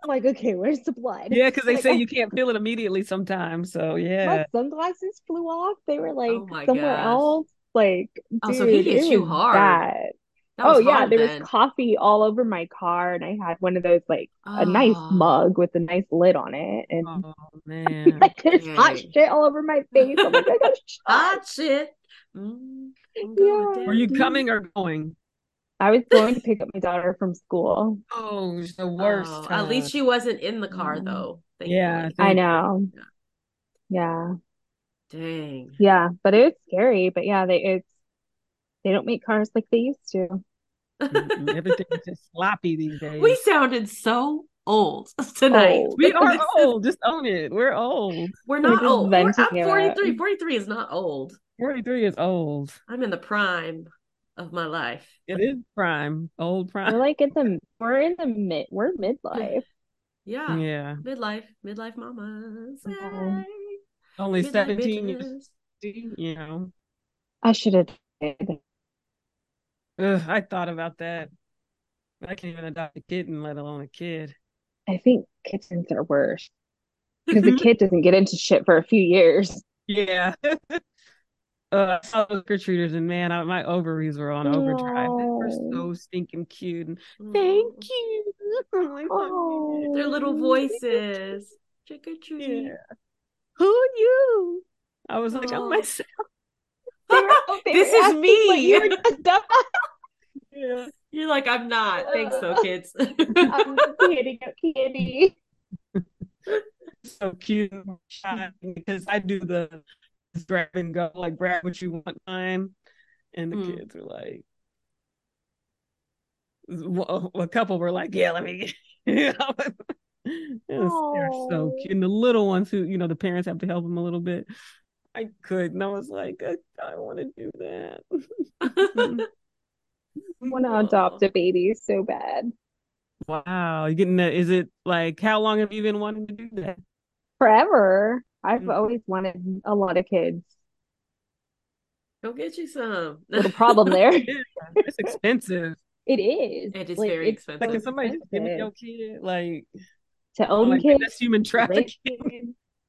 I'm like, okay, where's the blood? Yeah, because they Like say I, you can't feel it immediately sometimes. So my yeah. sunglasses flew off. They were Oh like my somewhere gosh. else. Like, Oh, so he dude, hit it you was hard. bad. That Oh was yeah, hard there was then. coffee all over my car, and I had one of those like a nice Oh, mug with a nice lid on it, and Oh like man. there's hot dang. shit all over my face. I'm like, I got shot. Hot shit. Mm, I'm going Yeah, Were you down. dude. coming or going? I was going to pick up my daughter from school. Oh, it's the worst Oh, at least time. she wasn't in the car Yeah, though, Yeah, thankfully. I thank you. know. Yeah. Yeah, Dang. yeah, but it was scary. But yeah, they it's they don't make cars like they used to. Mm-mm, everything is just sloppy these We days. sounded so old tonight. Old. We are This is old. Just own it. We're old. we're We're not just old. We're, venting I'm it out. forty-three. forty-three is not old. forty-three is old. I'm in the prime of my life. It is prime. Old prime. We're like in the we're in the mid we're midlife. Yeah. Yeah. Midlife. Midlife mamas. Yeah. Hey. Only Midlife seventeen years, bitches. you know. I should have did. Ugh, I thought about that. I can't even adopt a kitten, let alone a kid. I think kittens are worse because the kid doesn't get into shit for a few years. Yeah. Uh, I saw those trick-or-treaters and man, I, my ovaries were on overdrive. They were Oh, so stinking cute. And thank Oh, you. I'm like, oh, their little oh, voices. Trick or yeah. treat. Who are you? I was like, I'm Oh. myself. they were they This were is asking what you were me. dressed up Yeah. You're like, I'm not. Thanks, though, as. kids. I'm just hitting a kitty. So cute and shy because I do the grab and go, like grab what you want time. And the Mm. kids were like, well, a couple were like, yeah, let me get Yes, they're so Oh, cute. And the little ones who, you know, the parents have to help them a little bit. I could. And I was like, I, I want to do that. want to Oh. adopt a baby so bad. Wow. You getting that? Is it like, how long have you been wanting to do that? Forever. I've Mm. always wanted a lot of kids. Go get you some. Little problem there. Yeah, it's expensive. It is. It is Like very it's Like, so can expensive. somebody just give me expensive your kid? Like, to I'm own like, man, kids, that's human to raise trafficking. kids.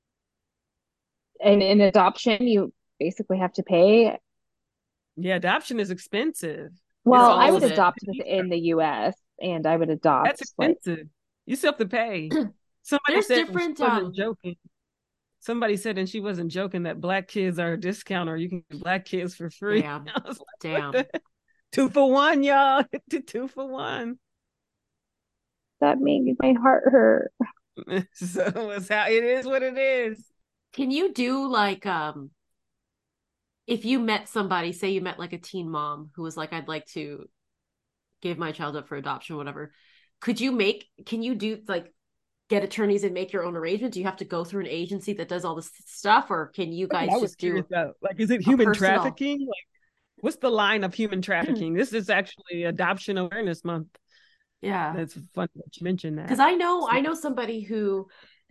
And in adoption, you basically have to pay. Yeah, adoption is expensive. It's Well, I All would of almost it. adopt within the U S and I would adopt that's like expensive. You still have to pay. Somebody There's said, and she different wasn't um joking. Somebody said, and she wasn't joking, that black kids are a discount or you can get black kids for free. damn. I was like, what Damn. the heck? Two for one, y'all. Two for one. that made my heart hurt. So it's how it is what it is. Can you do like um if you met somebody, say you met like a teen mom who was like, I'd like to give my child up for adoption, whatever. Could you make, can you do like get attorneys and make your own arrangement? Do you have to go through an agency that does all this stuff, or can you That's what guys I was just curious do about. Like, is it a human personal? trafficking? Like, what's the line of human trafficking? This is actually Adoption Awareness Month. Yeah. That's funny that you mentioned Because that. I know, So, I know somebody who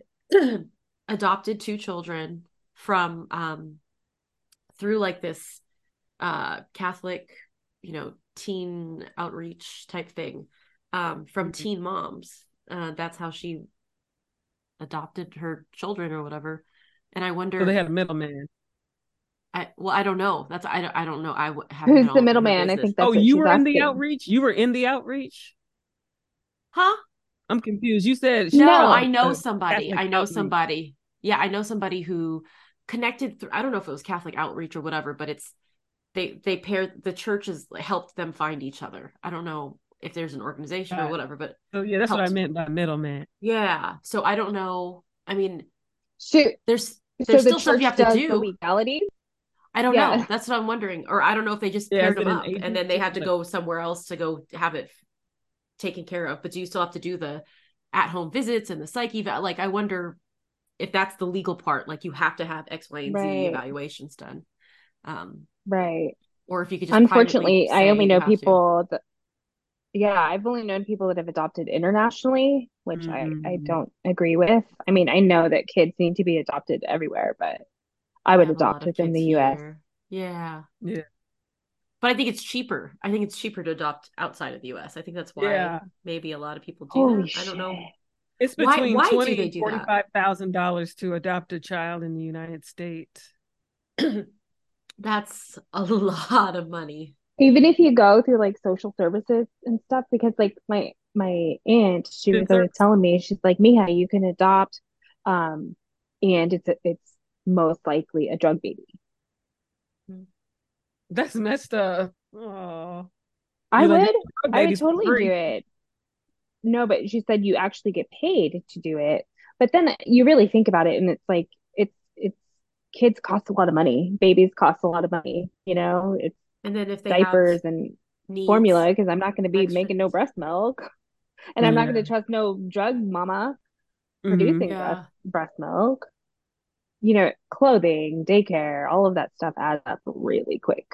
adopted two children from um through like this uh Catholic, you know, teen outreach type thing, um, from mhm. teen moms. Uh, that's how she adopted her children or whatever. And I so they wonder, had a middleman. I well, I don't know. That's I don't I don't know. I w- haven't been Who's the all up in her middleman? I business. think Oh, that's what you she's were in the asking. outreach? You were in the outreach? Huh? I'm confused. You said she No, brought I No, know a somebody. Catholic I know outreach. somebody. Yeah, I know somebody who connected through, I don't know if it was Catholic outreach or whatever, but it's they they paired the churches helped them find each other. I don't know if there's an organization or Got it. whatever, but So yeah, that's what I helped. meant by middleman. Yeah. So I don't know. I mean, shoot. there's So there's the still stuff you church have to does the do. legality. I don't know. Yeah, That's what I'm wondering. Or I don't know if they just Yeah, paired is it them an up and then they agency? had to Like, go somewhere else to go have it taken care of. But do you still have to do the at home visits and the psyche? Like, I wonder if that's the legal part. Like, you have to have X, Y, and Z right, evaluations done. Um, right. or if you could just privately Unfortunately, I say only you know have to. people that, yeah, I've only known people that have adopted internationally, which I I mm, don't agree with. I mean, I know that kids need to be adopted everywhere, but I We would have a lot adopt of within kids the U S. here. Yeah. yeah, But I think it's cheaper. I think it's cheaper to adopt outside of the U S. I think that's why yeah. maybe a lot of people do Holy that. I don't know. shit. It's Why between why do twenty they and do forty that? five thousand dollars to adopt a child in the United States. That's a lot of money. Even if you go through like social services and stuff, because like my my aunt, she was Good always service. telling me, she's like, Mija, you can adopt, um, and it's a, it's most likely a drug baby. That's messed up. Oh, I you're like would, drug I would babies for totally do free. it. No, but she said you actually get paid to do it. But then you really think about it, and it's like it's it's kids cost a lot of money, babies cost a lot of money, you know, it's And then if they have diapers and needs, formula because I'm not going to be extra making no needs. breast milk. And I'm not going Yeah. to trust no drug mama Hmm. producing breast Yeah. breast milk. You know, clothing, daycare, all of that stuff adds up really quick.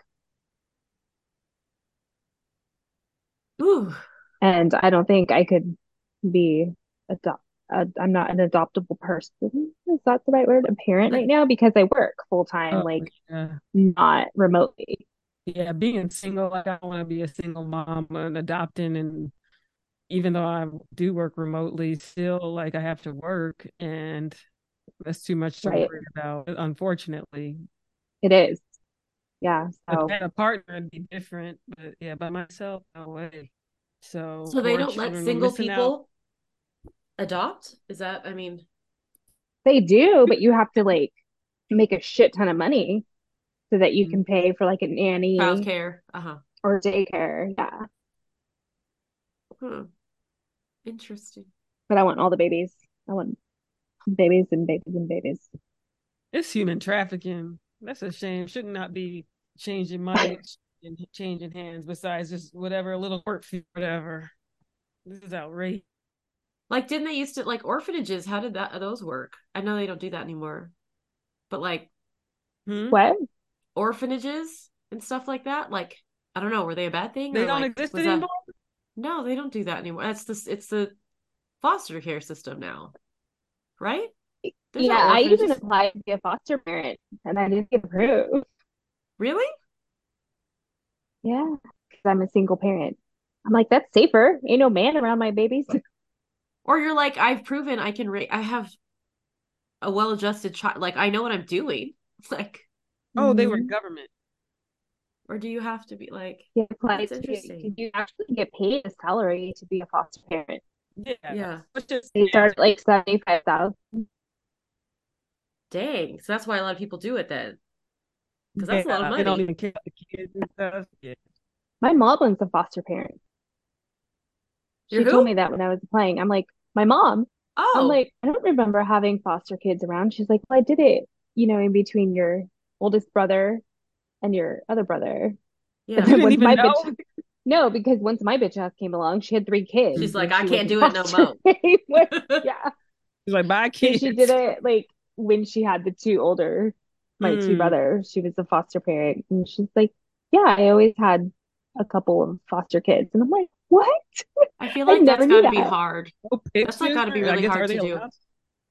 Ooh. And I don't think I could be adopt. Uh, I'm not an adoptable person. Is that the right word? A parent right now because I work full time, Oh, like yeah. not remotely. Yeah, being single, like I don't want to be a single mom and adopting, and even though I do work remotely, still like I have to work, and that's too much to Right. worry about, unfortunately. It is. Yeah. If So I had a partner, it'd be different, but yeah, by myself, no way. So So they poor don't let children were single missing out. people adopt? Is that, I mean, they do, but you have to like make a shit ton of money so that you Mm. can pay for like a nanny childcare? Uh-huh. or daycare. Yeah. Hmm. Interesting. But I want all the babies. I want babies and babies and babies. It's human trafficking. That's a shame. Should not be changing money and changing hands. Besides just whatever, a little work fee, whatever. This is outrageous. Like, didn't they used to like orphanages? How did that those work? I know they don't do that anymore, but like Hmm? What? orphanages and stuff like that. Like, I don't know, were they a bad thing They or don't like exist was that? anymore. No, they don't do that anymore. That's the it's the foster care system now, right? There's Yeah, no I even orphanages. applied to be a foster parent and I didn't get approved. Really? Yeah, because I'm a single parent. I'm like, that's safer. Ain't no man around my babies. Or you're like, I've proven I can rate. I have a well-adjusted child. Like, I know what I'm doing. Like, Oh, they were hmm government. or do you have to be like? You apply That's to, interesting. you actually get paid a salary to be a foster parent. Yeah. Yeah. It's just They yeah, start at like seventy-five thousand. Dang. So that's why a lot of people do it then, because that's a lot of yeah, they don't money. even care about the kids and stuff. Yeah. My mom was a foster parent. You're She told who? me that when I was applying. I'm like, my mom. I'm Oh, like, I don't remember having foster kids around. She's like, well, I did it, you know, in between your oldest brother and your other brother. But yeah. You then didn't once even my bitch, know? no, because once my bitch ass came along, she had three kids She's like, when I she was can't in do it no foster. mo. Yeah. He's like, bye So she did kids. it like when she had the two older, my two Mm. brothers. She was a foster parent. And she's like, yeah, I always had a couple of foster kids. And I'm like, what? I feel I like never that's knew got to be that. hard. No That's like pictures. got to be I really guess are hard they to do. allowed?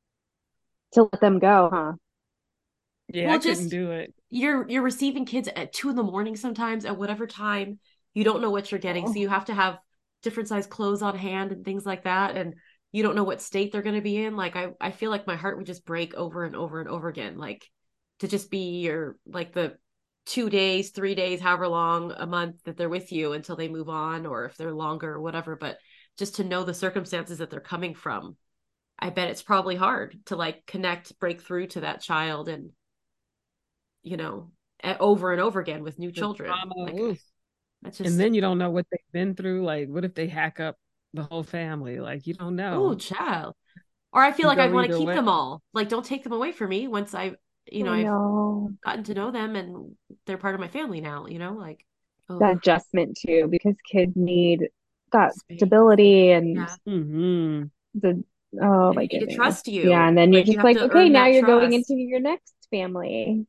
To let them go, huh? Yeah, I Well, couldn't just do it. you're you're receiving kids at two in the morning sometimes at whatever time. You don't know what you're getting, so Oh, you have to have different size clothes on hand and things like that. And you don't know what state they're going to be in. Like I, I feel like my heart would just break over and over and over again. Like to just be your like the two days, three days, however long a month that they're with you until they move on, or if they're longer or whatever. But just to know the circumstances that they're coming from, I bet it's probably hard to like connect, break through to that child and you know, over and over again with new The children. drama. Like Oof. that's And just, then you don't know what they've been through. Like, what if they hack up the whole family? Like, you don't oh, know. child. Or I feel You like I'd go want to either keep way. them all. Like, don't take them away from me once I, you know, I I've know. gotten to know them and they're part of my family now, you know, like, That oh, adjustment too, because kids need that space. stability and Yeah. Mm-hmm. the, oh And my they need to goodness. trust Yeah. you. And then you're Like, you just have like, to okay, earn now that you're going into trust. your next family.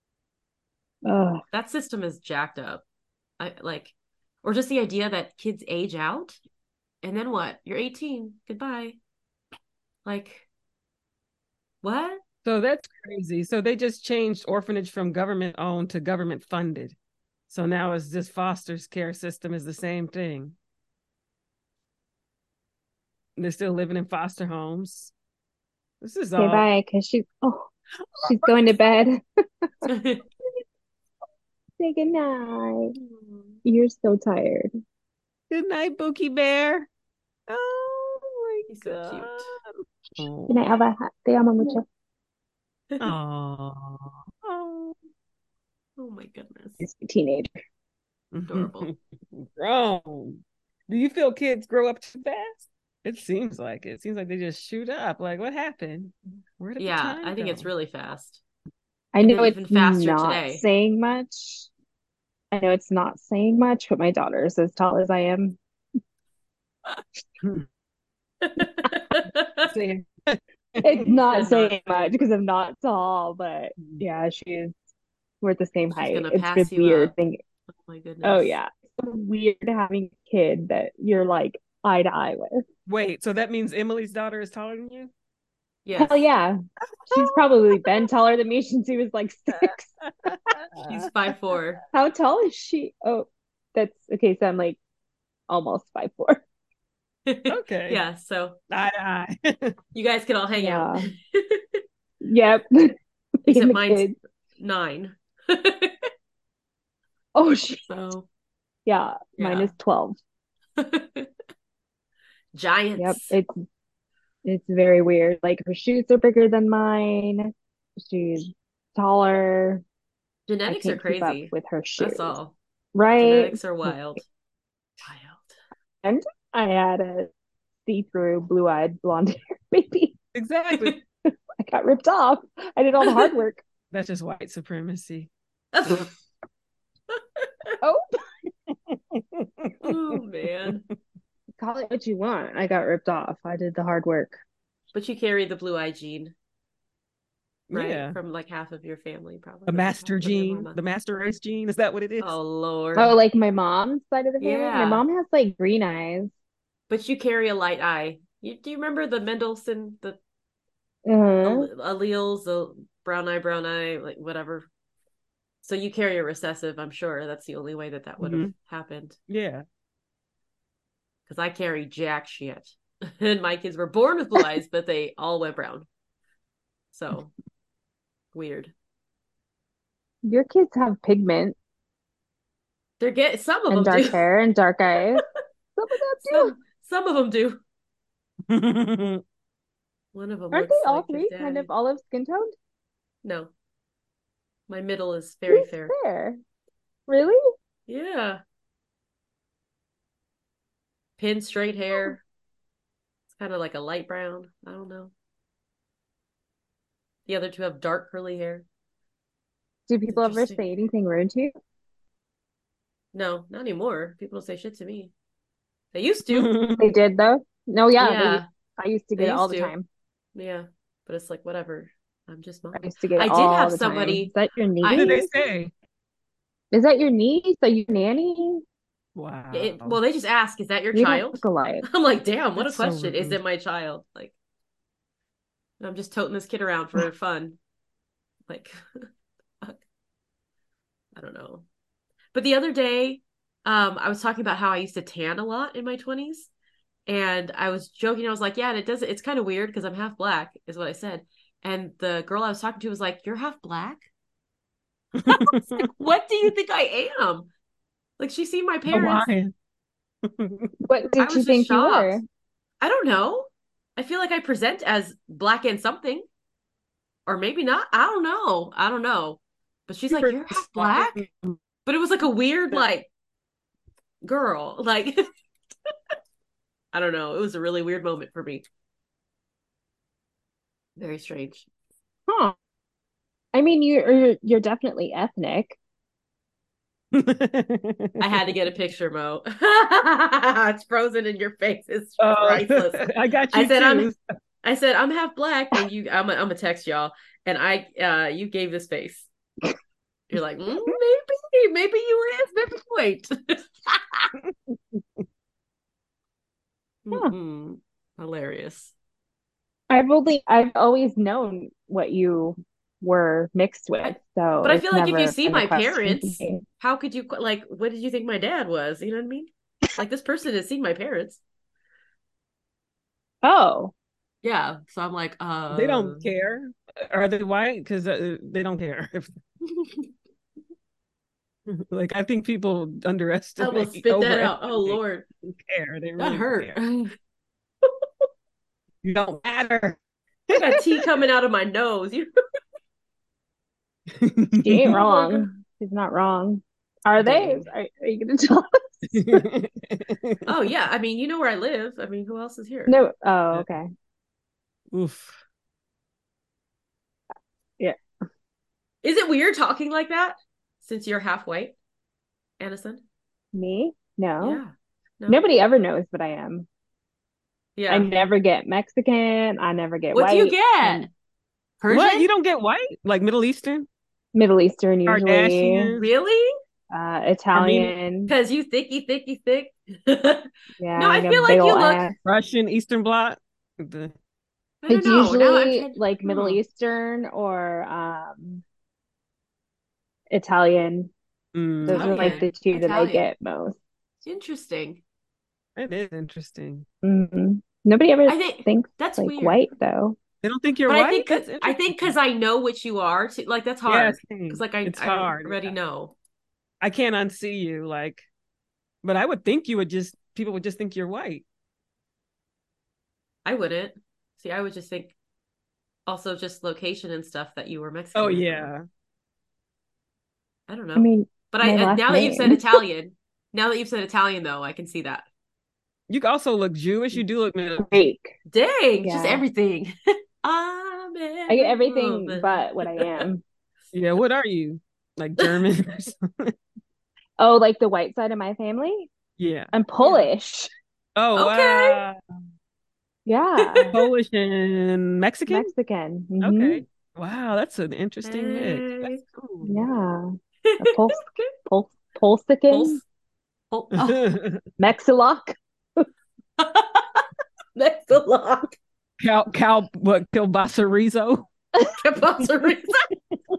Oh, That system is jacked up. I like, or just the idea that kids age out and then what? You're eighteen. Goodbye. Like, what? So that's crazy. So they just changed orphanage from government owned to government funded. So now it's this foster care system is the same thing. They're still living in foster homes. This is Okay, all. bye, because she's oh she's going to bed. Say good night. You're so tired. Good night, Bookie Bear. Oh my He's so God. cute. Oh. Good night, Alba. Te amo mucho. Aw. Oh. Oh my goodness. He's a teenager. Adorable. Grown. Do you feel kids grow up too fast? It seems like it. It seems like they just shoot up. Like, what happened? Where did the Yeah, time I think go? it's really fast. I And know then it's even faster not today. saying much. I know it's not saying much, but my daughter is as tall as I am. Saying- It's not Said saying not. much because I'm not tall, but yeah, she's we're at the same She's height. gonna It's pass just you weird up. thing. Oh my Oh goodness. yeah, it's weird having a kid that you're like eye to eye with. Wait, so that means Emily's daughter is taller than you? Yes. Hell yeah, she's probably been taller than me since she was like six. She's five four. How tall is she? Oh, that's okay. So I'm like almost five four. Okay. Yeah, so Eye to eye. you guys can all hang out. Yeah. Yep. Me Except and the mine's kids. nine. Oh shit. So Yeah, mine yeah. is twelve. Giants. Yep, it's it's very weird. Like her shoes are bigger than mine. She's taller. I Genetics are can't keep up crazy. with her shoes. That's all. Right? Genetics are wild. Wild. And I had a see-through blue-eyed blonde hair baby. Exactly. I got ripped off. I did all the hard work. That's just white supremacy. Oh, Oh man. call it what you want. I got ripped off. I did the hard work. But you carry the blue eye gene, right? Yeah. From like half of your family, probably. The master From your gene, mama. the master race gene. Is that what it is? Oh Lord. Oh, like my mom's side of the family? My Yeah. mom has like green eyes. But you carry a light eye. You, do you remember the Mendelssohn, the Uh-huh. alleles, the brown eye, brown eye, like whatever. So you carry a recessive, I'm sure. That's the only way that that would have Mhm. happened. Yeah. Because I carry jack shit. And my kids were born with blue eyes, but they all went brown. So weird. Your kids have pigment They're get some of and them dark do. hair and dark eyes. Some of them do. Some some of them do. One of them Aren't looks they all like his three daddy. kind of olive skin toned? No. My middle is very Who's fair. fair? Really? Yeah. Pin straight hair. It's kind of like a light brown. I don't know. The other two have dark curly hair. Do people ever Interesting. say anything rude to you? No, not anymore. People don't say shit to me. They used to. They did though. No, yeah, they, Yeah. I used to They get it all used the to. time. Yeah. But it's like whatever. I'm just I mom. used to get it I did all have the time. somebody. Is that your I- What did they niece? say? Is that your niece? Are you nanny? Wow. It, well, they just ask, "Is that your We don't child?" look alike. I'm like, "Damn, what That's a so question! Is rude. it my child?" Like, and I'm just toting this kid around for fun. Like, fuck. I don't know. But the other day, um, I was talking about how I used to tan a lot in my twenties, and I was joking. I was like, "Yeah, and it does. It's kind of weird because I'm half black," is what I said. And the girl I was talking to was like, "You're half black? What do you think I am?" Like, she seen my parents. Hawaiian. What I did was she just think you shocked. were? I don't know. I feel like I present as black and something, or maybe not. I don't know. I don't know. But she's like, "You're half black," but it was like a weird, like, girl. Like, I don't know. It was a really weird moment for me. Very strange. Huh. I mean, you're you're definitely ethnic. I had to get a picture, Mo. It's frozen in your face. It's Oh, priceless. I got you I said too. I'm I said I'm half black, and you I'm I'm gonna text y'all, and I uh you gave this face. You're like, mm, maybe maybe you is maybe wait. Huh. Mm-mm. Hilarious. I've only I've always known what you were mixed with, so But I it's feel like if you never see been a my question to parents, me. how could you like? What did you think my dad was? You know what I mean? Like, this person has seen my parents. Oh, Yeah. So I'm like, They uh don't care. Are they white? Because uh, they don't care. Like I think people I almost underestimate, spit that out. Oh overestimate. Lord. They don't care. They That really don't hurt. care. I You don't matter. got tea coming out of my nose. You she ain't Oh my God. wrong. She's not wrong. Are they? Dang. Are, are you gonna tell us? Oh yeah. I mean, you know where I live. I mean, who else is here? No. Oh, okay. Oof. Yeah. Is it weird talking like that since you're half white, Addison? Me? No. Yeah. No? Nobody ever knows what I am. I Yeah. never get Mexican. I never get What do you white. get? I'm What? Persian? You don't get white? Like Middle Eastern? Middle Eastern usually. Kardashian? Really? Uh, Armenian? Italian. Because you thicky, thicky, thick. Yeah, No, I I got a feel big like you ol' look, ass. Russian? Eastern Bloc? The, I don't It's know. Now I'm usually trying. like Middle Hmm. Eastern or um Italian. Those mm, are like okay. the Italian. two that I Italian. get most. Interesting. That is interesting. hmm Nobody ever I think thinks that's like weird. white though. They don't think you're But I white? think That's I think interesting. because I know what you are too, like that's Yeah, hard. Because same. like I, It's I hard. already Yeah. know. I can't unsee you. Like, but I would think you would just, people would just think you're white. I wouldn't. See, I would just think also just location and stuff that you were Oh, Mexican. I don't know. yeah. I don't I know. mean, But my I uh, last now that you've said name. Italian, now that you've said Italian though, I can see that. You also look Jewish. You do look Middle Eastern. Greek. Dang, just Yeah. everything. I'm I get every everything woman. but what I am. Yeah, what are you? Like German or something? Oh, like the white side of my family? Yeah. I'm Yeah. Polish. Oh, Okay. wow. Yeah. Polish and Mexican? Mexican. hmm Okay. Wow, that's an interesting mix. That's Hey. cool. Yeah. A Pols Pol Polsican? Pulse. Pul- oh, Mexilock? next to lock. Cal, Cal, what, Kielbasa Kielbasa Rizo.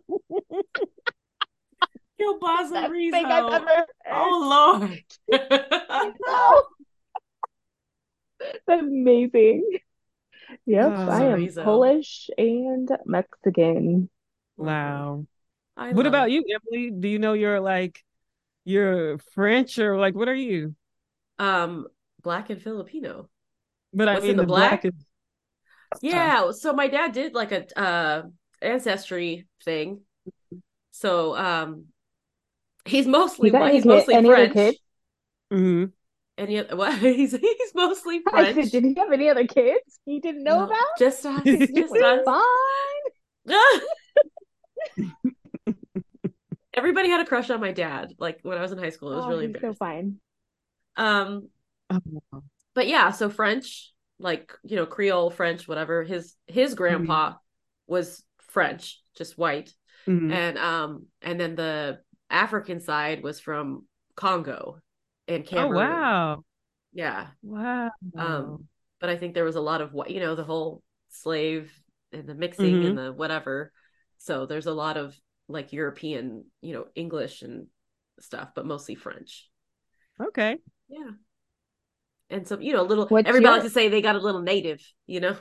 Kielbasa Best thing I've Rizo. ever heard. Oh Lord. No. That's amazing. Yep, I Kielbasa Oh, am Rizo. Polish and Mexican. Love it. wow. I What love about it. you, Emily? Do you know you're like you're French or like what are you? Um, Black and Filipino. But I What's in mean the the black black? is uh, Yeah, so my dad did like a uh ancestry thing. So um he's mostly You got white, any he's kid? mostly Any other French. kids? mhm. And yet well, he's he's mostly I said, French. did he have any other kids you didn't know No, about? just us, Because you just were us. fine. Everybody had a crush on my dad, like when I was in high school. It was Oh, really he's so embarrassing. fine. Um, Oh, but yeah, so French, like, you know, Creole, French, whatever. His his mhm. grandpa was French, just white. Mhm. And um, and then the African side was from Congo and Oh, Cameroon. wow. Yeah. Wow. Um, but I think there was a lot of what, you know, the whole slave and the mixing and Mhm. the whatever. So there's a lot of like European, you know, English and stuff, but mostly French. Okay. Yeah. And so, you know, a little, What's everybody likes your to say they got a little native, you know?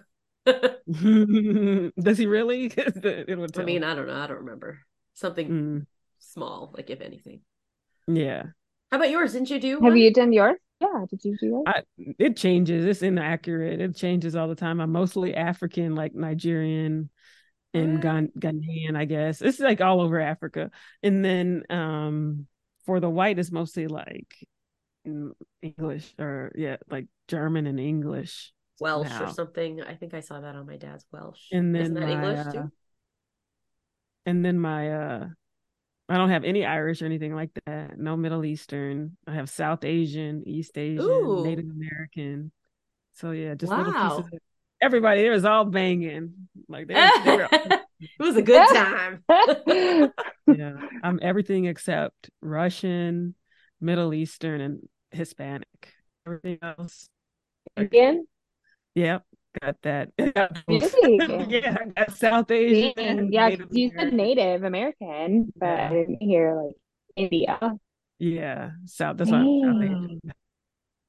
Does he really? It would I tell. mean, I don't know. I don't remember. Something Mm, small, like if anything. yeah. How about yours? Didn't you do have one? you done yours? Yeah, did you do yours? I it changes. It's inaccurate. It changes all the time. I'm mostly African, like Nigerian and Uh, Ghan Ghanaian, I guess. It's like all over Africa. And then um for the white it's mostly like mm, English or yeah, like German and English Welsh or now. something. I think I saw that on my dad's Welsh. And Isn't then that my English uh too? and then my uh I don't have any Irish or anything like that. No Middle Eastern. I have South Asian, East Asian, Ooh, Native American. So yeah, just little pieces wow. of everybody there is all banging. Like they was they were It was a good time. yeah. I'm everything except Russian, Middle Eastern, and Hispanic. Everything else. Like, Indian? yep, got that. Really? Yeah, I got South Asian, Dang. Yeah, 'cause Native you said American. Native American, but I Yeah. didn't hear like India. Yeah. South that's why I'm South Asian. Dang.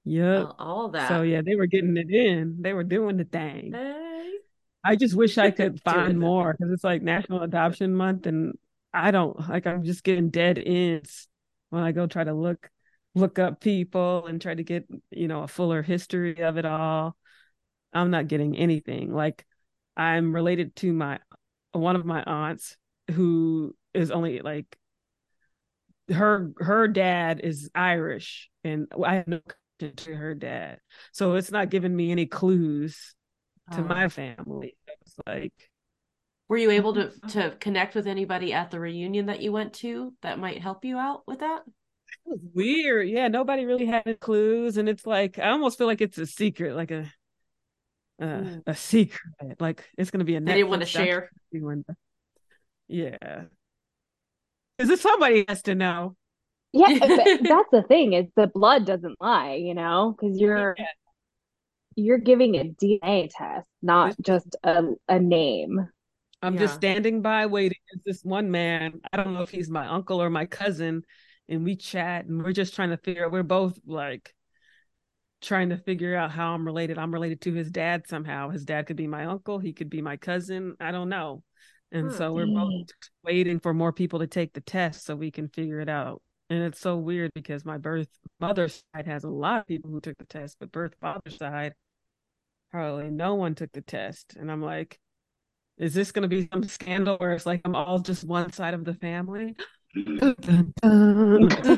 Yep. all, all So that. yeah, they were getting it in. They were doing the thing. Hey. I just wish I could find Doing the more thing. because it's like National Adoption Month, and I don't like. I'm just getting dead ends when I go try to look look up people and try to get you know a fuller history of it all. I'm not getting anything. Like I'm related to my one of my aunts who is only like her her dad is Irish and I have no connection to her dad. So it's not giving me any clues to Oh. my family. It's like Were you able to to connect with anybody at the reunion that you went to that might help you out with that? it was weird. Yeah, nobody really had any clues. And it's like I almost feel like it's a secret, like a uh, Mm. a secret. Like it's gonna be a They didn't want to Netflix share. documentary. Yeah. Is it somebody has to know? Yeah, but that's the thing is the blood doesn't lie, you know, because you're Yeah. you're giving a D N A test, not It's just just a, a name. I'm just Yeah. standing by waiting. It's this one man. I don't know if he's my uncle or my cousin, and we chat and we're just trying to figure out. We're both like trying to figure out how I'm related. I'm related to his dad somehow. His dad could be my uncle. He could be my cousin. I don't know. And Huh. so we're both Dang. waiting for more people to take the test so we can figure it out. And it's so weird because my birth mother's side has a lot of people who took the test, but birth father's side, probably no one took the test. And I'm like, is this going to be some scandal where it's like I'm all just one side of the family? Dun, dun, dun.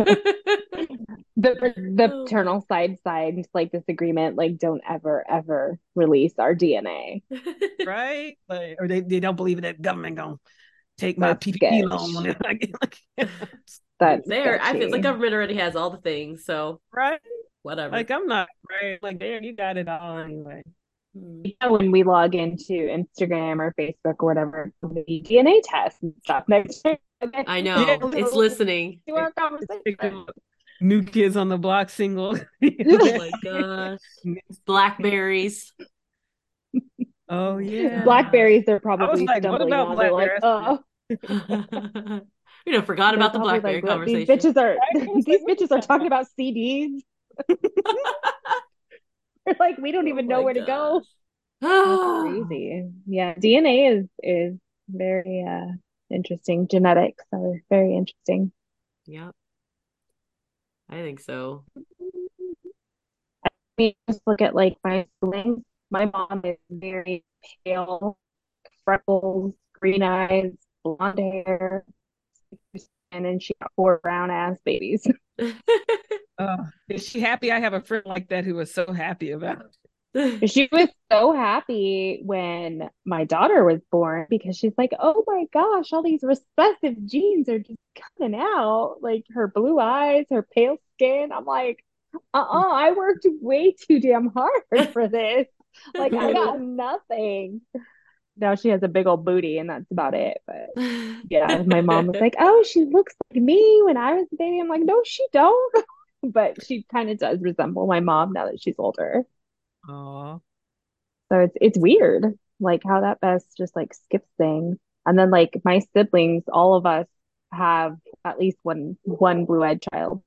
The the Oh my. paternal side signs like this agreement, like don't ever ever release our D N A. Right? Like, or they, they don't believe that government gonna take my That's P P P loan. sketch. like, like, That's There, I feel the sketchy. government already has all the things, so right? whatever. Like I'm not right. Like there, you got it all anyway. Hmm. Yeah, when we log into Instagram or Facebook or whatever, the D N A test and stuff next to I Yeah, know. It's to listening. our like conversation. the new kids on the block single. Oh my gosh. Blackberries. Oh Oh my yeah. gosh. Blackberries are I was probably like, what stumbling about on. They're like, Blackberry? oh, You know, forgot they're about the probably like, BlackBerry what? These conversation. bitches are I was like, these what are you bitches are talking talking about? about C Ds. They're like, we don't Oh even know my where to go. gosh. That's Oh, crazy. Yeah, D N A is is very uh interesting. Genetics are very interesting. yep, I think so. I mean, just look at like my siblings. My mom is very pale, freckles, green eyes, blonde hair, and then she got four brown ass babies. Uh, is she happy? I have a friend like that who was so happy about it. She was so happy when my daughter was born because she's like, oh my gosh, all these recessive genes are just coming out. Like her blue eyes, her pale skin. I'm like, uh-uh, I worked way too damn hard for this. Like I got nothing. Now she has a big old booty and that's about it. But yeah, my mom was like, oh, she looks like me when I was a baby. I'm like, no, she don't. But she kind of does resemble my mom now that she's older. Oh, So it's it's weird, like how that best just like skips things. And then like my siblings, all of us have at least one one blue-eyed child.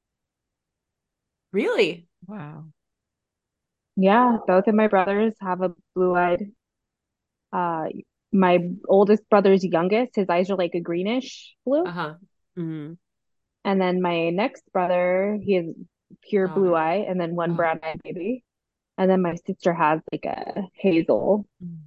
Really? wow. Yeah, both of my brothers have a blue-eyed. Uh, my oldest brother's youngest, his eyes are like a greenish blue. Uh-huh. Mm-hmm. And then my next brother, he has pure blue Daughter. eye, and then one Oh. brown-eyed baby. And then my sister has like a hazel.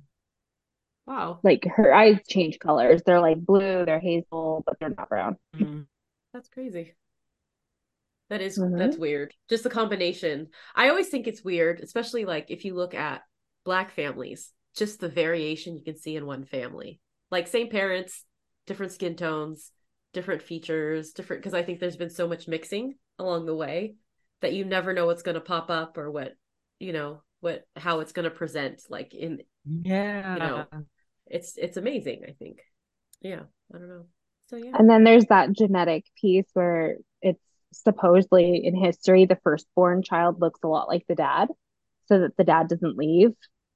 Wow. Like her eyes change colors. They're like blue, they're hazel, but they're not brown. Mm-hmm. That's crazy. That is that's Mhm. weird. Just the combination. I always think it's weird, especially like if you look at black families, just the variation you can see in one family. Like same parents, different skin tones, different features, different because I think there's been so much mixing along the way that you never know what's going to pop up or what, you know, what how it's going to present like in, you Yeah. know, it's it's amazing, I think. Yeah, I don't know. So yeah. And then there's that genetic piece where it's supposedly in history, the firstborn child looks a lot like the dad, so that the dad doesn't leave.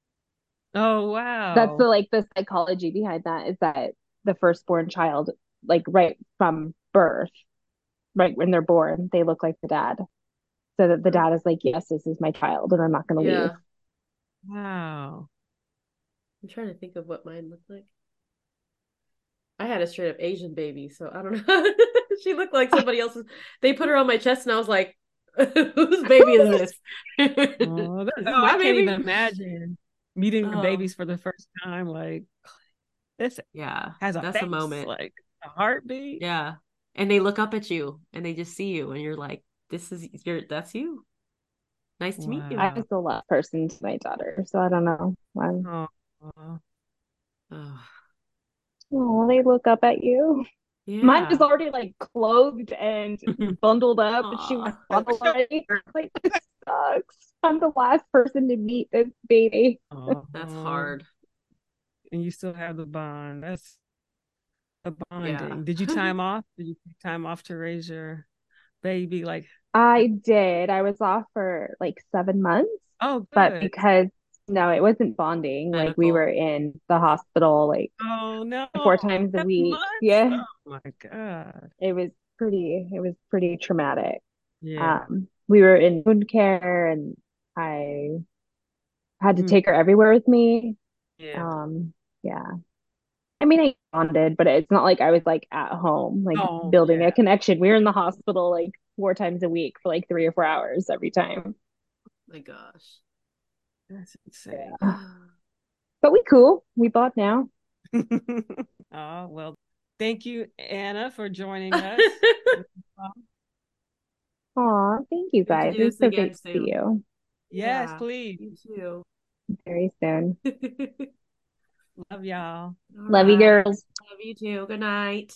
Oh That's wow. the like the psychology behind that is that the firstborn child, like right from birth, right when they're born, they look like the dad. so that the dad is like, yes, this is my child, and I'm not going to leave. Yeah. Wow. I'm trying to think of what mine looked like. I had a straight up Asian baby, so I don't know. She looked like somebody else's. They put her on my chest, and I was like, "Whose baby is this? Oh, that, Is this oh, I my can't baby?" even imagine meeting the Oh, babies for the first time. Like this yeah, has a that's a face, moment. like a heartbeat. Yeah, and they look up at you, and they just see you, and you're like, "This is your. That's you. Nice to meet I you." Wow. was the last person to my daughter, so I don't know. I'm, Oh, oh, Oh, oh, they look up at you. Mine was yeah. already like clothed and bundled up, and she was Aw. bundled already. Like, this sucks. I'm the last person to meet this baby. That's oh. hard. And you still have the bond. That's a Yeah. bonding. Did you time off? Did you take time off to raise your baby? Like, I did. I was off for like seven months, oh, but good. because no, it wasn't bonding. Like we were Medical. in the hospital like Oh no, four times a seven week. months. Yeah, Oh my God. it was pretty. It was pretty traumatic. Yeah. Um, we were in wound care, and I had to Mm, take her everywhere with me. yeah. Um, yeah. I mean, I bonded, but it's not like I was like at home, like Oh building yeah. a connection. We were in the hospital like four times a week for like three or four hours every time. My gosh. That's insane. Yeah. But we cool. We bought now. Oh well, thank you, Anna, for joining us. Aw, thank you We have to guys. do It was this so again great to see soon. you Yes, Yeah. please. You too. very soon. Love y'all. All Love you, right. girls. Love you too. Good night.